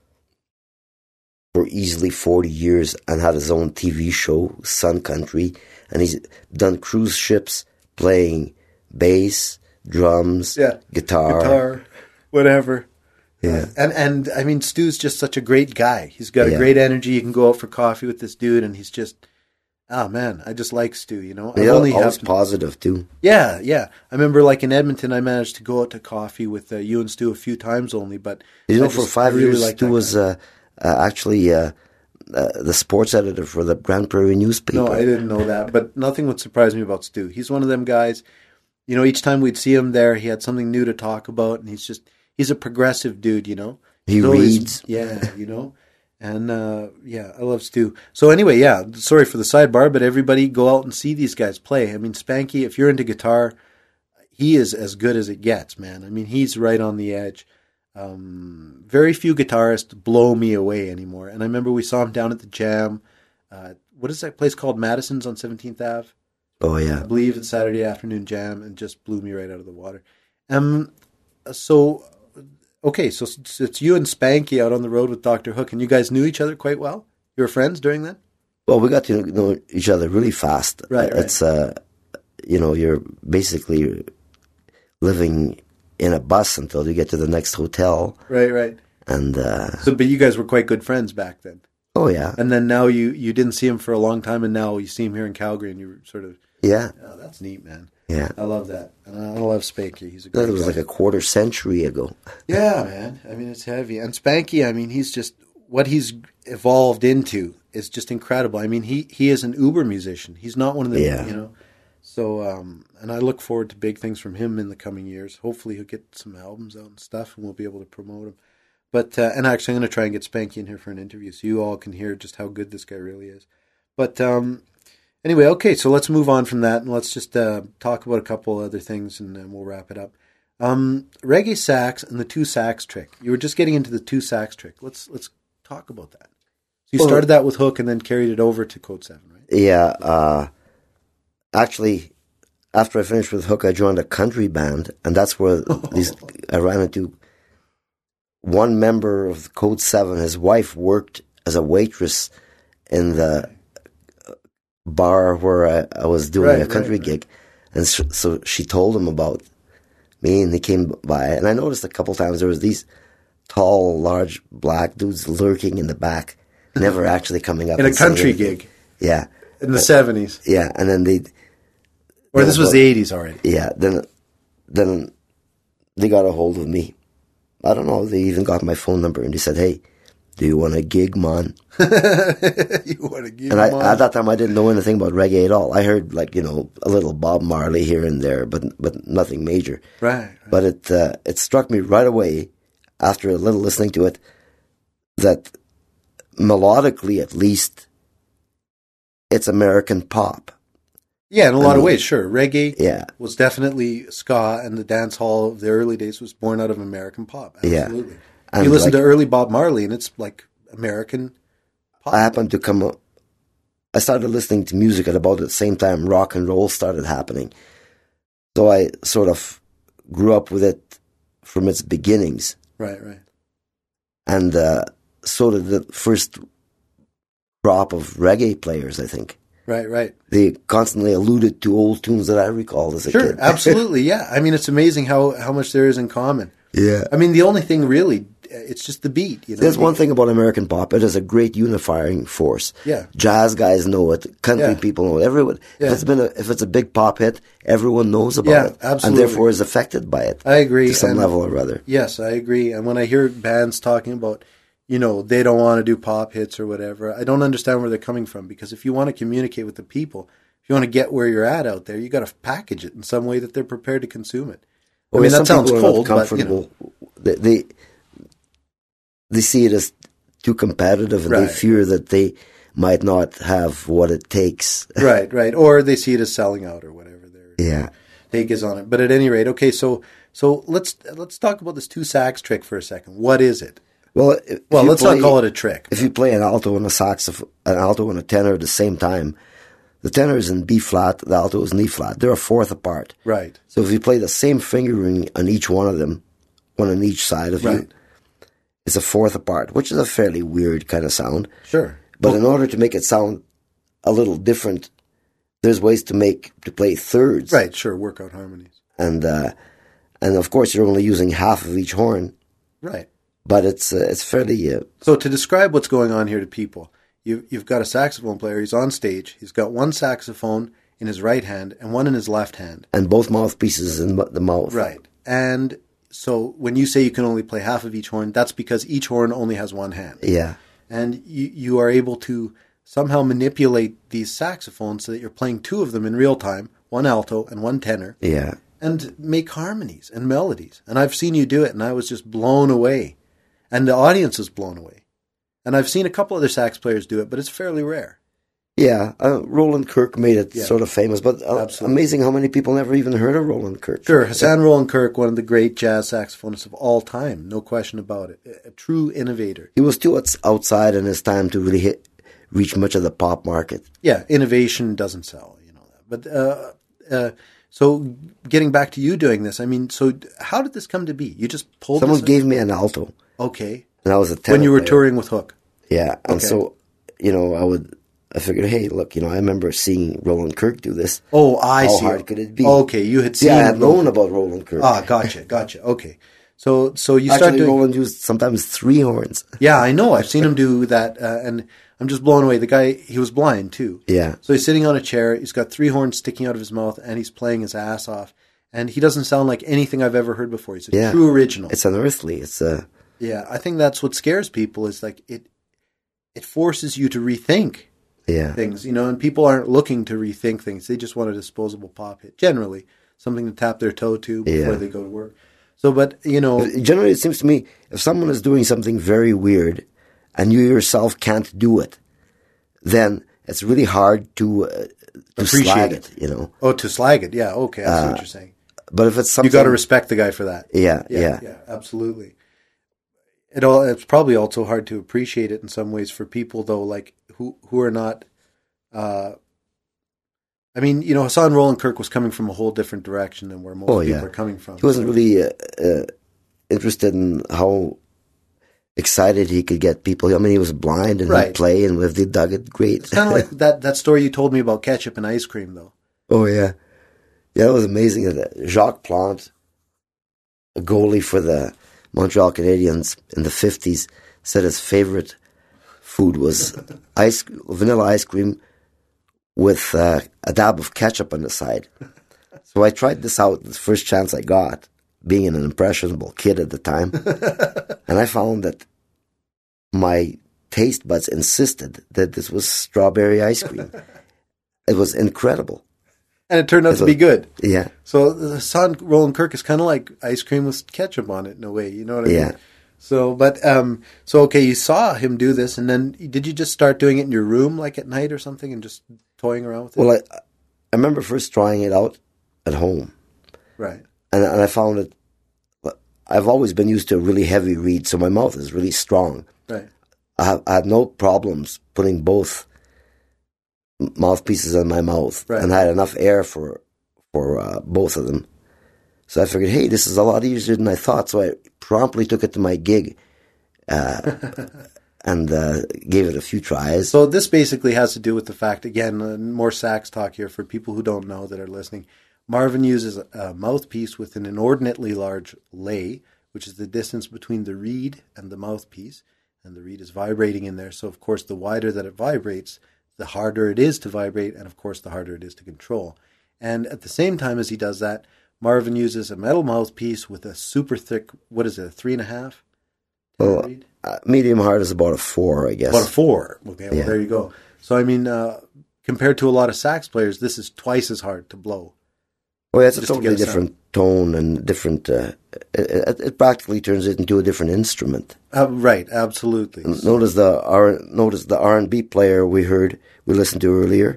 for easily 40 years and had his own TV show, Sun Country, and he's done cruise ships playing bass, drums, guitar, whatever. Yeah. And I mean, Stu's just such a great guy. He's got a great energy. You can go out for coffee with this dude, and he's just, oh man, I just like Stu, you know. Yeah, always positive too. Yeah. I remember like in Edmonton, I managed to go out to coffee with you and Stu a few times only, but for 5 years, Stu was actually the sports editor for the Grand Prairie newspaper. No, I didn't know that, but nothing would surprise me about Stu. He's one of them guys, you know, each time we'd see him there, he had something new to talk about, and he's a progressive dude, you know. He reads. Yeah, you know. And, I love Stu. So anyway, sorry for the sidebar, but everybody go out and see these guys play. I mean, Spanky, if you're into guitar, he is as good as it gets, man. I mean, he's right on the edge. Very few guitarists blow me away anymore. And I remember we saw him down at the Jam. What is that place called? Madison's on 17th Ave? Oh, yeah. I believe it's Saturday afternoon Jam, and just blew me right out of the water. So it's you and Spanky out on the road with Dr. Hook, and you guys knew each other quite well? You were friends during that? Well, we got to know each other really fast. Right. It's, you're basically living in a bus until you get to the next hotel. Right. And but you guys were quite good friends back then. Oh, yeah. And then now you didn't see him for a long time, and now you see him here in Calgary, and you sort of... Yeah. Oh, that's neat, man. Yeah. I love that. I love Spanky. He's a great That was guy. like a quarter century ago. Yeah, man. I mean, it's heavy. And Spanky, I mean, he's just... What he's evolved into is just incredible. I mean, he is an uber musician. He's not one of the... Yeah. You know... So, and I look forward to big things from him in the coming years. Hopefully he'll get some albums out and stuff, and we'll be able to promote him. But, and actually I'm going to try and get Spanky in here for an interview so you all can hear just how good this guy really is. But anyway, okay, so let's move on from that, and let's just talk about a couple other things, and then we'll wrap it up. Reggae sax and the two sax trick. You were just getting into the two sax trick. Let's talk about that. So you started that with Hook and then carried it over to Code 7, right? Yeah, actually, after I finished with Hook, I joined a country band, and that's where I ran into one member of Code 7. His wife worked as a waitress in the bar where I was doing a country gig, and so she told him about me, and he came by, and I noticed a couple times there was these tall, large black dudes lurking in the back, never actually coming up in a country anything. gig. Yeah. In the 70s. Yeah, and then Or this was the 80s already. Yeah, then they got a hold of me. I don't know, they even got my phone number, and they said, hey, do you want a gig, man? You want to give And him at that time, I didn't know anything about reggae at all. I heard, like, a little Bob Marley here and there, but nothing major. Right. But it struck me right away, after a little listening to it, that melodically, at least, it's American pop. Yeah, in a lot of ways, sure. Reggae Yeah. was definitely ska, and the dance hall of the early days was born out of American pop. Absolutely. Yeah. And You listen like, to early Bob Marley, and it's like American pop. I happened to I started listening to music at about the same time rock and roll started happening. So I sort of grew up with it from its beginnings. Right. And so did the first crop of reggae players, I think. Right. They constantly alluded to old tunes that I recalled as a kid. Sure, absolutely, yeah. I mean, it's amazing how much there is in common. Yeah. I mean, the only thing really, it's just the beat. There's one thing about American pop. It is a great unifying force. Yeah. Jazz guys know it. Country Yeah. people know it. Everyone. Yeah. If it's a big pop hit, everyone knows about Yeah, it. absolutely. And therefore is affected by it. I agree. To some And- level or other. Yes, I agree. And when I hear bands talking about, they don't want to do pop hits or whatever, I don't understand where they're coming from. Because if you want to communicate with the people, if you want to get where you're at out there, you got to package it in some way that they're prepared to consume it. I mean, that sounds cold, but they see it as too competitive, and Right. they fear that they might not have what it takes. right. Or they see it as selling out or whatever their Yeah. take is on it. But at any rate, okay, so let's talk about this two sax trick for a second. What is it? Well, Let's not call it a trick. If you play an alto and a saxophone, an alto and a tenor at the same time, the tenor is in B flat, the alto is in E flat. They're a fourth apart. Right. So if you play the same fingering on each one of them, one on each side of you, Right. it's a fourth apart, which is a fairly weird kind of sound. Sure. But in order to make it sound a little different, there's ways to play thirds. Right, sure, work out harmonies. And of course you're only using half of each horn, Right. but it's fairly So to describe what's going on here to people, you've got a saxophone player, he's on stage, he's got one saxophone in his right hand and one in his left hand. and both mouthpieces in the mouth. Right. And so when you say you can only play half of each horn, that's because each horn only has one hand. Yeah. And you are able to somehow manipulate these saxophones so that you're playing two of them in real time, one alto and one tenor, Yeah. and make harmonies and melodies. And I've seen you do it, and I was just blown away. And the audience is blown away. And I've seen a couple other sax players do it, but it's fairly rare. Yeah, Roland Kirk made it Yeah. sort of famous, but amazing how many people never even heard of Roland Kirk. Sure, Hassan Roland Kirk, one of the great jazz saxophonists of all time, no question about it. A true innovator. He was too outside in his time to really reach much of the pop market. Yeah, innovation doesn't sell, you know that. But so getting back to you doing this, I mean, so how did this come to be? You just pulled Someone this gave me an alto, Okay. and I was a tenor When you were player. touring with Hook. Yeah, and Okay. so, I figured, hey, look, I remember seeing Roland Kirk do this. Oh, I How see. hard could it be? Okay, you had seen Yeah, I had Roland- known about Roland Kirk. Ah, gotcha. Okay. So you start Actually, doing Roland used sometimes 3 horns. Yeah, I know. I've seen him do that, and I'm just blown away. The guy, he was blind too. Yeah. So he's sitting on a chair. He's got 3 horns sticking out of his mouth, and he's playing his ass off. And he doesn't sound like anything I've ever heard before. He's a Yeah. true original. It's unearthly. Yeah, I think that's what scares people. Is like it forces you to rethink Yeah. things, and people aren't looking to rethink things. They just want a disposable pop hit, generally something to tap their toe to before Yeah. they go to work. So, but Generally, it seems to me, if someone is doing something very weird and you yourself can't do it, then it's really hard to Appreciate slag it. it, Oh, to slag it. Yeah, okay, I see what you're saying. But if it's something... You got to respect the guy for that. Yeah, Yeah, absolutely. It's probably also hard to appreciate it in some ways for people though, like who are not. I mean, Hassan Roland Kirk was coming from a whole different direction than where most people are coming from. He wasn't really interested in how excited he could get people. I mean, he was blind and Right. he'd play, and if they dug it, great. It's kind of like that story you told me about ketchup and ice cream, though. Oh, yeah. Yeah, it was amazing. Jacques Plante, a goalie for the Montreal Canadiens in the 50s, said his favorite food was vanilla ice cream with a dab of ketchup on the side. So I tried this out the first chance I got, being an impressionable kid at the time. And I found that my taste buds insisted that this was strawberry ice cream. It was incredible. And it turned out to be good. Yeah. So the Son Roland Kirk is kind of like ice cream with ketchup on it in a way. You know what I mean? Yeah. So, but, okay, you saw him do this, and then did you just start doing it in your room, like at night or something, and just toying around with it? Well, I remember first trying it out at home. Right. And I found it, I've always been used to a really heavy reed, so my mouth is really strong. Right. I had no problems putting both mouthpieces in my mouth, right. and I had enough air for both of them. So I figured, hey, this is a lot easier than I thought. So I promptly took it to my gig and gave it a few tries. So this basically has to do with the fact, again, more sax talk here for people who don't know that are listening. Marvin uses a mouthpiece with an inordinately large lay, which is the distance between the reed and the mouthpiece. And the reed is vibrating in there. So, of course, the wider that it vibrates, the harder it is to vibrate. And, of course, the harder it is to control. And at the same time as he does that, Marvin uses a metal mouthpiece with a super thick, what is it, a 3.5? Well, medium hard is about a 4, I guess. About a 4. Okay, well, yeah. There you go. So, I mean, compared to a lot of sax players, this is twice as hard to blow. Oh, yeah, it's a totally different tone and different. It practically turns it into a different instrument. Right, absolutely. Notice the R&B player we listened to earlier.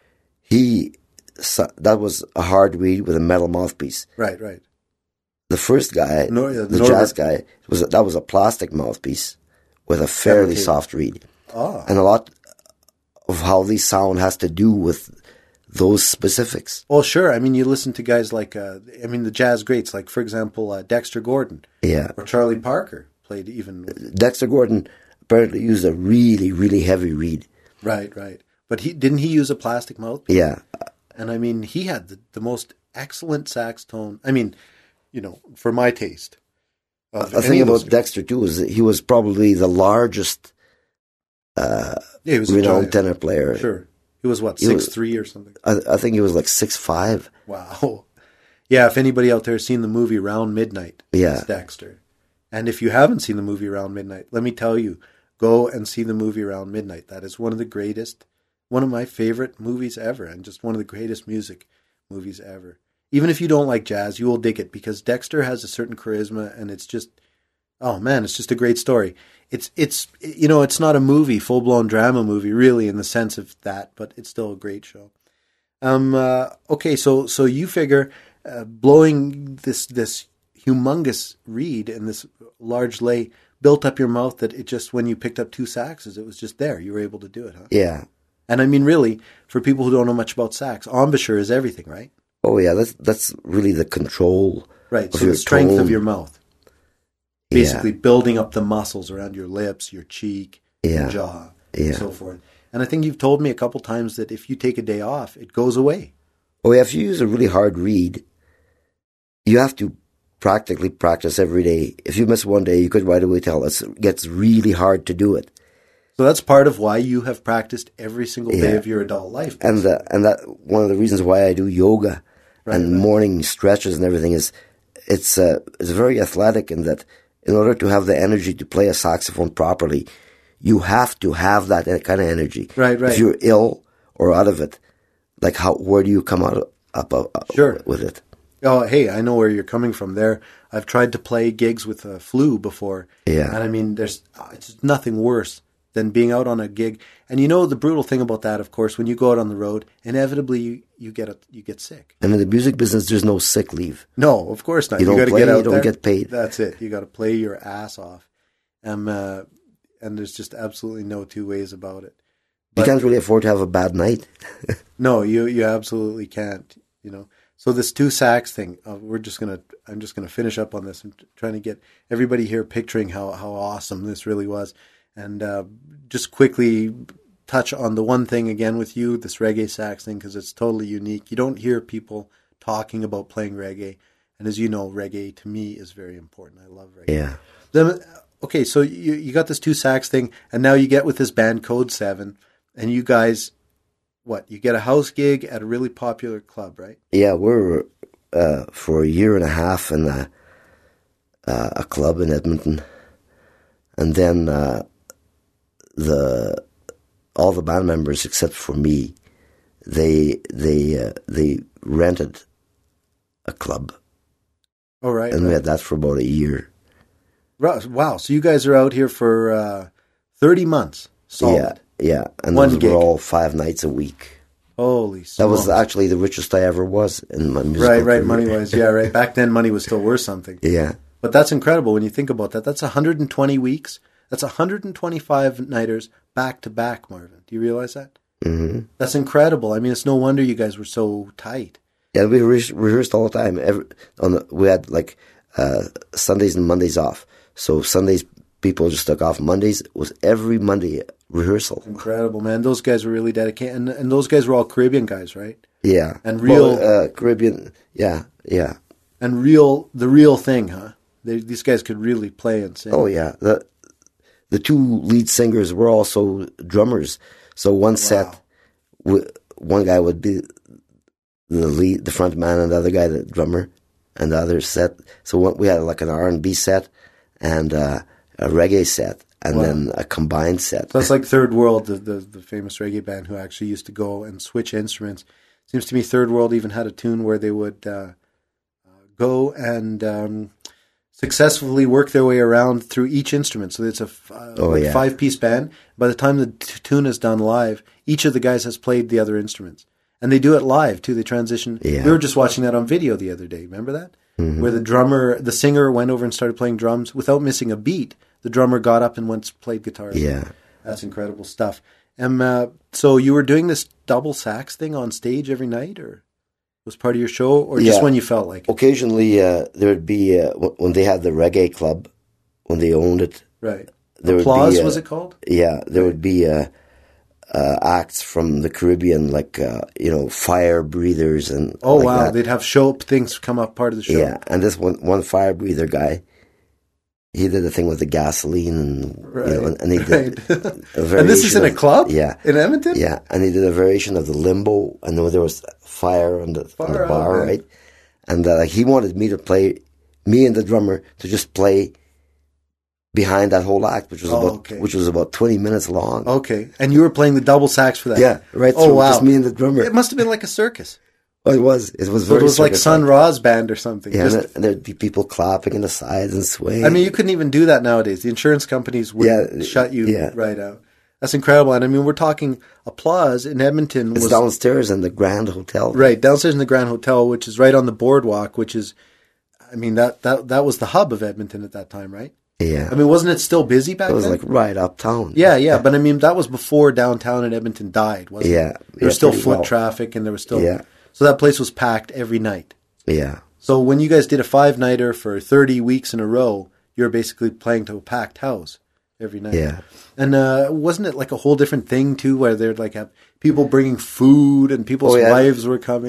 That was a hard reed with a metal mouthpiece. Right, right. The first guy, the jazz guy, that was a plastic mouthpiece with a fairly soft reed. Oh. And a lot of how these sound has to do with those specifics. Well, sure. I mean, you listen to guys like, the jazz greats, like, for example, Dexter Gordon. Yeah. Or Charlie Parker played even. Dexter Gordon apparently used a really, really heavy reed. Right, right. But didn't he use a plastic mouthpiece? Yeah. And I mean, he had the most excellent sax tone. I mean, for my taste. The thing about Dexter, too, is that he was probably the largest renowned tenor player. Sure. He was, 6'3" or something? I think he was like 6'5". Wow. Yeah, if anybody out there has seen the movie Round Midnight, yeah. It's Dexter. And if you haven't seen the movie Round Midnight, let me tell you, go and see the movie Round Midnight. That is one of my favorite movies ever, and just one of the greatest music movies ever. Even if you don't like jazz, you will dig it, because Dexter has a certain charisma, and it's just, oh man, it's just a great story. It's not a movie, full-blown drama movie, really, in the sense of that, but it's still a great show. Okay, so you figure blowing this humongous reed and this large lay built up your mouth that it just, when you picked up 2 saxes, it was just there. You were able to do it, huh? Yeah. And I mean, really, for people who don't know much about sax, embouchure is everything, right? Oh yeah, that's really the control. Right, so the strength of your mouth. Basically building up the muscles around your lips, your cheek, your jaw, and so forth. And I think you've told me a couple times that if you take a day off, it goes away. Oh yeah, if you use a really hard reed, you have to practically practice every day. If you miss one day, you could right away tell it gets really hard to do it. So that's part of why you have practiced every single day of your adult life. And that one of the reasons why I do yoga morning stretches and everything is it's very athletic in that in order to have the energy to play a saxophone properly, you have to have that kind of energy. Right. If you're ill or out of it, like where do you come out with it? Oh, hey, I know where you're coming from there. I've tried to play gigs with a flu before. Yeah. And I mean, it's nothing worse than being out on a gig. And the brutal thing about that, of course, when you go out on the road, inevitably you get sick. And in the music business, there's no sick leave. No, of course not. You don't play, you don't get paid. That's it. You got to play your ass off. And there's just absolutely no two ways about it. But you can't really afford to have a bad night. No, you absolutely can't. So this 2 sax thing, I'm just gonna finish up on this. I'm trying to get everybody here picturing how awesome this really was. And just quickly touch on the one thing again with you, this reggae sax thing, because it's totally unique. You don't hear people talking about playing reggae. And as you know, reggae to me is very important. I love reggae. Yeah. Then, okay, so you got this 2 sax thing, and now you get with this band Code 7, and you guys, you get a house gig at a really popular club, right? Yeah, we're for a year and a half in a club in Edmonton. And then all the band members except for me, they rented a club. Oh, right. And we had that for about a year. Wow. So you guys are out here for 30 months solid. Yeah. And One those gig. were all 5 nights a week. Holy smokes. That was actually the richest I ever was in my musical Right, career. money-wise. Yeah, right. Back then, money was still worth something. Yeah. But that's incredible when you think about that. That's 120 weeks. That's 125 nighters back-to-back, Marvin. Do you realize that? Mm-hmm. That's incredible. I mean, it's no wonder you guys were so tight. Yeah, we rehearsed all the time. We had like Sundays and Mondays off. So Sundays people just took off. Mondays was every Monday rehearsal. Incredible, man. Those guys were really dedicated. And those guys were all Caribbean guys, right? Yeah. And real Caribbean. Yeah. And the real thing, huh? These guys could really play and sing. Oh yeah. The two lead singers were also drummers. So one set, one guy would be the front man, and the other guy the drummer, and the other set. So we had like an R&B set and a reggae set, and then a combined set. So that's like Third World, the famous reggae band who actually used to go and switch instruments. Seems to me Third World even had a tune where they would go and successfully work their way around through each instrument. So it's a 5-piece band. By the time the tune is done live, each of the guys has played the other instruments. And they do it live, too. They transition. Yeah. We were just watching that on video the other day. Remember that? Mm-hmm. Where the singer went over and started playing drums without missing a beat. The drummer got up and played guitar. Yeah. That's incredible stuff. So you were doing this double sax thing on stage every night, or was part of your show, or just when you felt like it? Occasionally, there would be, when they had the reggae club, when they owned it. Right. There Applause, would be, was it called? Yeah, there would be acts from the Caribbean, like, fire breathers and oh, like wow. that. They'd have things come up part of the show. Yeah, and this one fire breather guy, he did a thing with the gasoline, and he did a variation. And this is in a club? Yeah. In Edmonton? Yeah, and he did a variation of the limbo, and there was fire on the bar, right? And he wanted me and the drummer to just play behind that whole act, which was about 20 minutes long. Okay, and you were playing the double sax for that? Yeah, right. Oh, wow. Just me and the drummer. It must have been like a circus. Oh, it was. It was So very. it was like Sun Ra's band or something. Yeah, and there'd be people clapping in the sides and swaying. I mean, you couldn't even do that nowadays. The insurance companies would shut you right out. That's incredible. And I mean, we're talking Applause in Edmonton. It's downstairs in the Grand Hotel. Right, downstairs in the Grand Hotel, which is right on the boardwalk, which is, I mean, that was the hub of Edmonton at that time, right? Yeah. I mean, wasn't it still busy back then? It was like right uptown. Yeah. But I mean, that was before downtown in Edmonton died, wasn't it? Yeah. There was still foot traffic, and there was still... Yeah. So that place was packed every night. Yeah. So when you guys did a 5-nighter for 30 weeks in a row, you were basically playing to a packed house every night. Yeah. And wasn't it like a whole different thing too, where they'd like have people bringing food and people's wives were coming?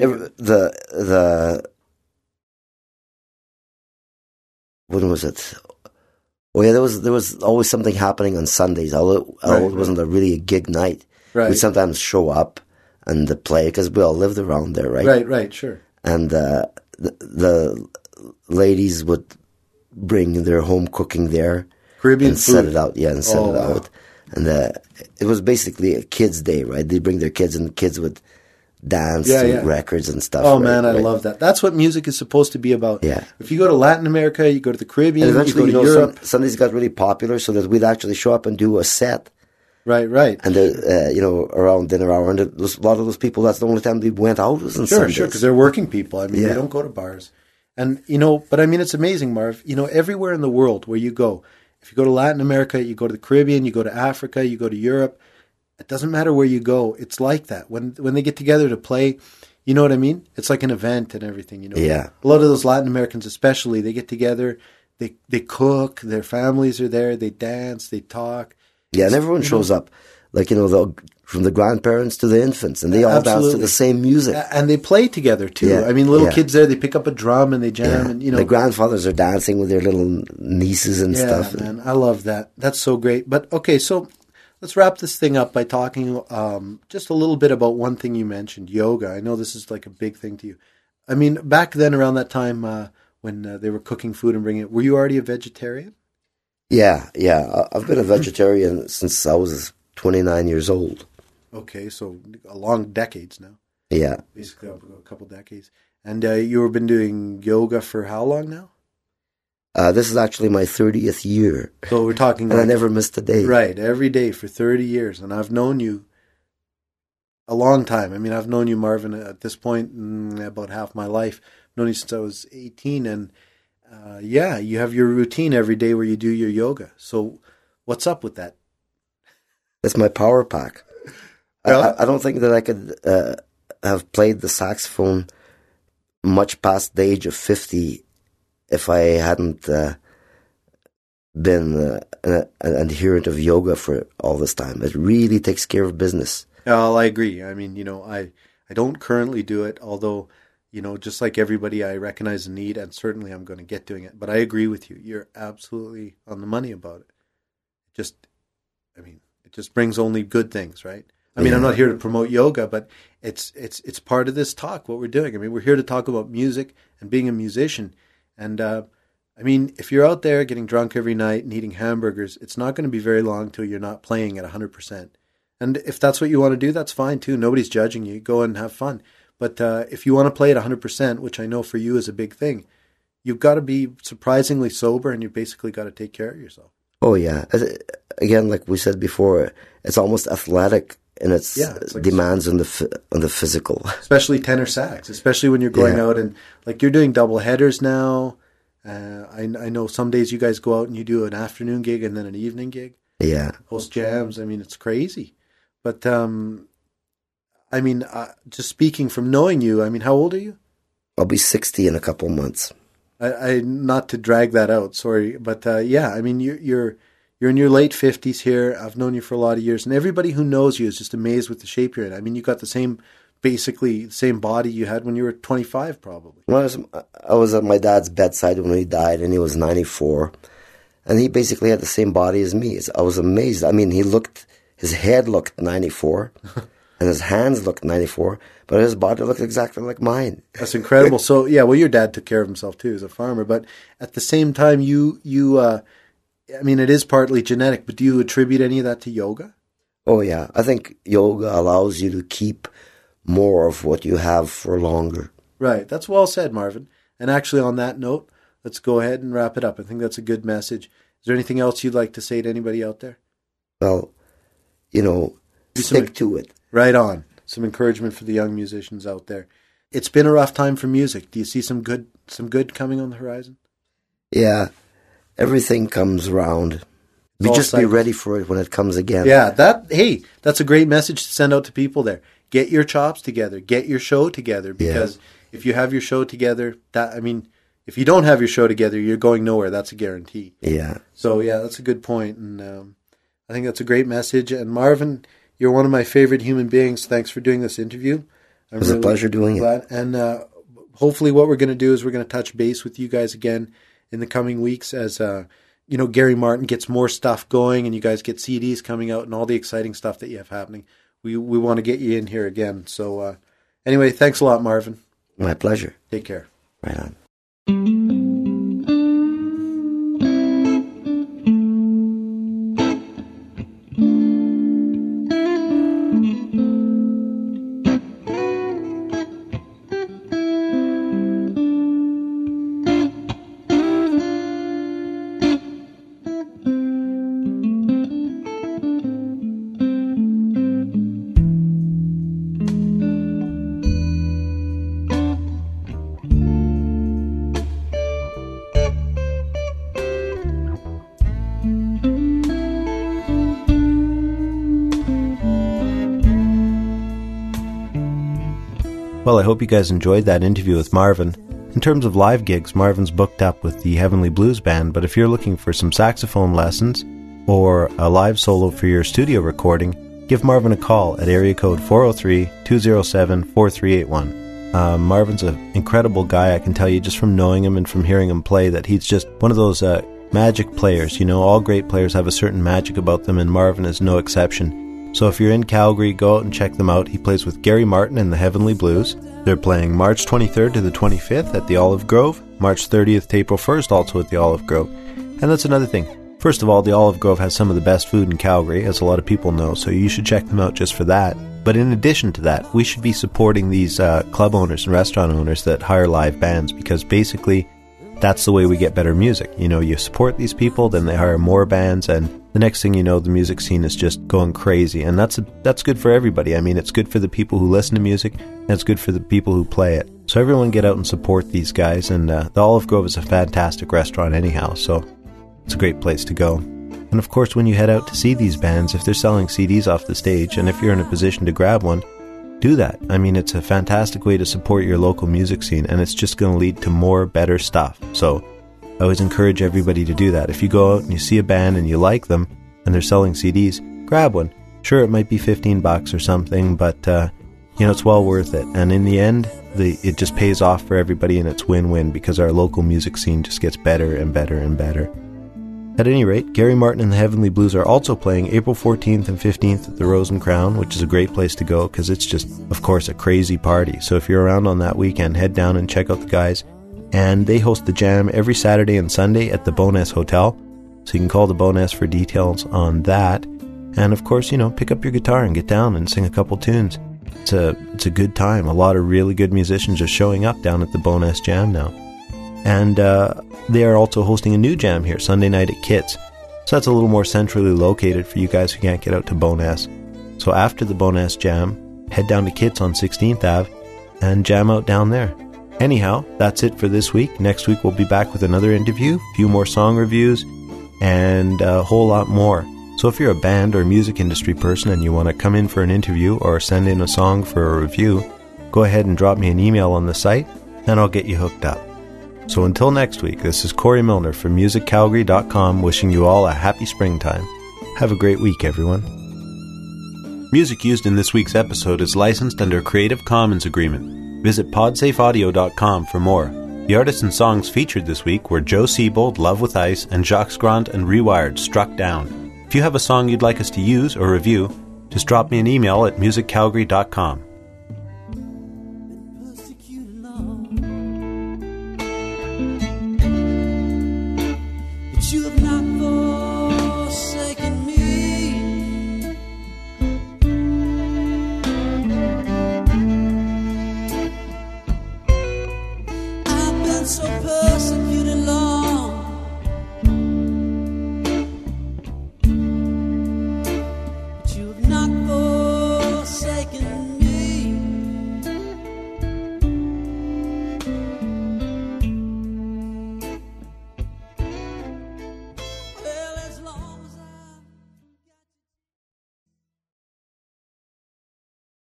When was it? Oh yeah, there was always something happening on Sundays. Although it wasn't really a gig night. Right. We'd sometimes show up and play because we all lived around there, right? Right, sure. And the ladies would bring their home cooking there. Caribbean and food. set it out, and set it out. And it was basically a kids' day, right? They'd bring their kids, and the kids would dance to records and stuff. Oh, man, I love that. That's what music is supposed to be about. Yeah. If you go to Latin America, you go to the Caribbean, and eventually, you go to Europe. Sundays got really popular, so that we'd actually show up and do a set. Right. And around dinner hour, and a lot of those people, that's the only time they went out was on Sundays. Sure, because they're working people. I mean, they don't go to bars. And, but I mean, it's amazing, Marv. Everywhere in the world where you go, if you go to Latin America, you go to the Caribbean, you go to Africa, you go to Europe, it doesn't matter where you go. It's like that. When they get together to play, you know what I mean? It's like an event and everything, Yeah. A lot of those Latin Americans especially, they get together, they cook, their families are there, they dance, they talk. Yeah, and everyone shows up, like, from the grandparents to the infants, and they all dance to the same music. And they play together, too. Yeah, I mean, little kids there, they pick up a drum and they jam. And the grandfathers are dancing with their little nieces and stuff. Yeah, man, I love that. That's so great. But, okay, so let's wrap this thing up by talking just a little bit about one thing you mentioned, yoga. I know this is like a big thing to you. I mean, back then around that time when they were cooking food and bringing it, were you already a vegetarian? Yeah. I've been a vegetarian since I was 29 years old. Okay, so a long decades now. Yeah. Basically a couple decades. And you've been doing yoga for how long now? This is actually my 30th year. So we're talking... and I never missed a day. Right, every day for 30 years. And I've known you a long time. I mean, I've known you, Marvin, at this point, about half my life. I've known you since I was 18. And yeah, you have your routine every day where you do your yoga. So what's up with that? It's my power pack. Really? I don't think that I could have played the saxophone much past the age of 50 if I hadn't been an adherent of yoga for all this time. It really takes care of business. Well, I agree. I mean, I don't currently do it, although, just like everybody, I recognize the need, and certainly I'm going to get doing it. But I agree with you. You're absolutely on the money about it. It just brings only good things, right? I mean, I'm not here to promote yoga, but it's part of this talk, what we're doing. I mean, we're here to talk about music and being a musician. And, if you're out there getting drunk every night and eating hamburgers, it's not going to be very long till you're not playing at 100%. And if that's what you want to do, that's fine too. Nobody's judging you. Go and have fun. But if you want to play at 100%, which I know for you is a big thing, you've got to be surprisingly sober, and you basically got to take care of yourself. Oh, yeah. Again, like we said before, it's almost athletic in its demands on the physical. Especially tenor sax, especially when you're going out and, like, you're doing double headers now. I know some days you guys go out and you do an afternoon gig and then an evening gig. Yeah. Host jams. I mean, it's crazy. But, just speaking from knowing you, how old are you? I'll be 60 in a couple months. I not to drag that out, sorry. But, you're in your late 50s here. I've known you for a lot of years. And everybody who knows you is just amazed with the shape you're in. I mean, you got basically the same body you had when you were 25, probably. Well, I was at my dad's bedside when he died, and he was 94. And he basically had the same body as me. I was amazed. I mean, his head looked 94, and his hands looked 94, but his body looked exactly like mine. That's incredible. So, yeah, well, your dad took care of himself, too, as a farmer. But at the same time, it is partly genetic, but do you attribute any of that to yoga? Oh, yeah. I think yoga allows you to keep more of what you have for longer. Right. That's well said, Marvin. And actually, on that note, let's go ahead and wrap it up. I think that's a good message. Is there anything else you'd like to say to anybody out there? Well, stick to it. Right on. Some encouragement for the young musicians out there. It's been a rough time for music. Do you see some good coming on the horizon? Yeah. Everything comes around. Be ready for it when it comes again. Yeah, that's a great message to send out to people there. Get your chops together. Get your show together. Because if you have your show together, if you don't have your show together, you're going nowhere. That's a guarantee. Yeah. So, yeah, that's a good point. And I think that's a great message. And Marvin, you're one of my favorite human beings. Thanks for doing this interview. It was a pleasure doing it. And hopefully what we're going to do is we're going to touch base with you guys again in the coming weeks as, Gary Martin gets more stuff going and you guys get CDs coming out and all the exciting stuff that you have happening. We want to get you in here again. So anyway, thanks a lot, Marvin. My pleasure. Take care. Right on. Well, I hope you guys enjoyed that interview with Marvin. In terms of live gigs, Marvin's booked up with the Heavenly Blues Band, but if you're looking for some saxophone lessons or a live solo for your studio recording, give Marvin a call at area code 403-207-4381. Marvin's an incredible guy. I can tell you just from knowing him and from hearing him play that he's just one of those magic players. All great players have a certain magic about them, and Marvin is no exception. So if you're in Calgary, go out and check them out. He plays with Gary Martin and the Heavenly Blues. They're playing March 23rd to the 25th at the Olive Grove, March 30th to April 1st also at the Olive Grove. And that's another thing. First of all, the Olive Grove has some of the best food in Calgary, as a lot of people know, so you should check them out just for that. But in addition to that, we should be supporting these club owners and restaurant owners that hire live bands, because basically that's the way we get better music. You know, you support these people, then they hire more bands, and the next thing you know, the music scene is just going crazy. And that's good for everybody. I mean, it's good for the people who listen to music, and it's good for the people who play it. So everyone get out and support these guys, and the Olive Grove is a fantastic restaurant anyhow, so it's a great place to go. And of course, when you head out to see these bands, if they're selling CDs off the stage, and if you're in a position to grab one, do that. I mean, it's a fantastic way to support your local music scene, and it's just going to lead to more better stuff. So I always encourage everybody to do that. If you go out and you see a band and you like them, and they're selling CDs, grab one. Sure, it might be $15 or something, but it's well worth it. And in the end, it just pays off for everybody, and it's win-win, because our local music scene just gets better and better and better. At any rate, Gary Martin and the Heavenly Blues are also playing April 14th and 15th at the Rose and Crown, which is a great place to go because it's just, of course, a crazy party. So if you're around on that weekend, head down and check out the guys. And they host the jam every Saturday and Sunday at the Bowness Hotel. So you can call the Bowness for details on that. And of course, pick up your guitar and get down and sing a couple tunes. It's a good time. A lot of really good musicians are showing up down at the Bowness Jam now. And they are also hosting a new jam here Sunday night at Kit's. So that's a little more centrally located for you guys who can't get out to Bowness. So after the Bowness Jam, head down to Kit's on 16th Ave and jam out down there. Anyhow, that's it for this week. Next week we'll be back with another interview, a few more song reviews, and a whole lot more. So if you're a band or music industry person and you want to come in for an interview or send in a song for a review, go ahead and drop me an email on the site and I'll get you hooked up. So until next week, this is Corey Milner from MusicCalgary.com wishing you all a happy springtime. Have a great week, everyone. Music used in this week's episode is licensed under a Creative Commons agreement. Visit podsafeaudio.com for more. The artists and songs featured this week were Joe Siebold, Love with Ice, and Jacques Grant and Rewired, Struck Down. If you have a song you'd like us to use or review, just drop me an email at musiccalgary.com.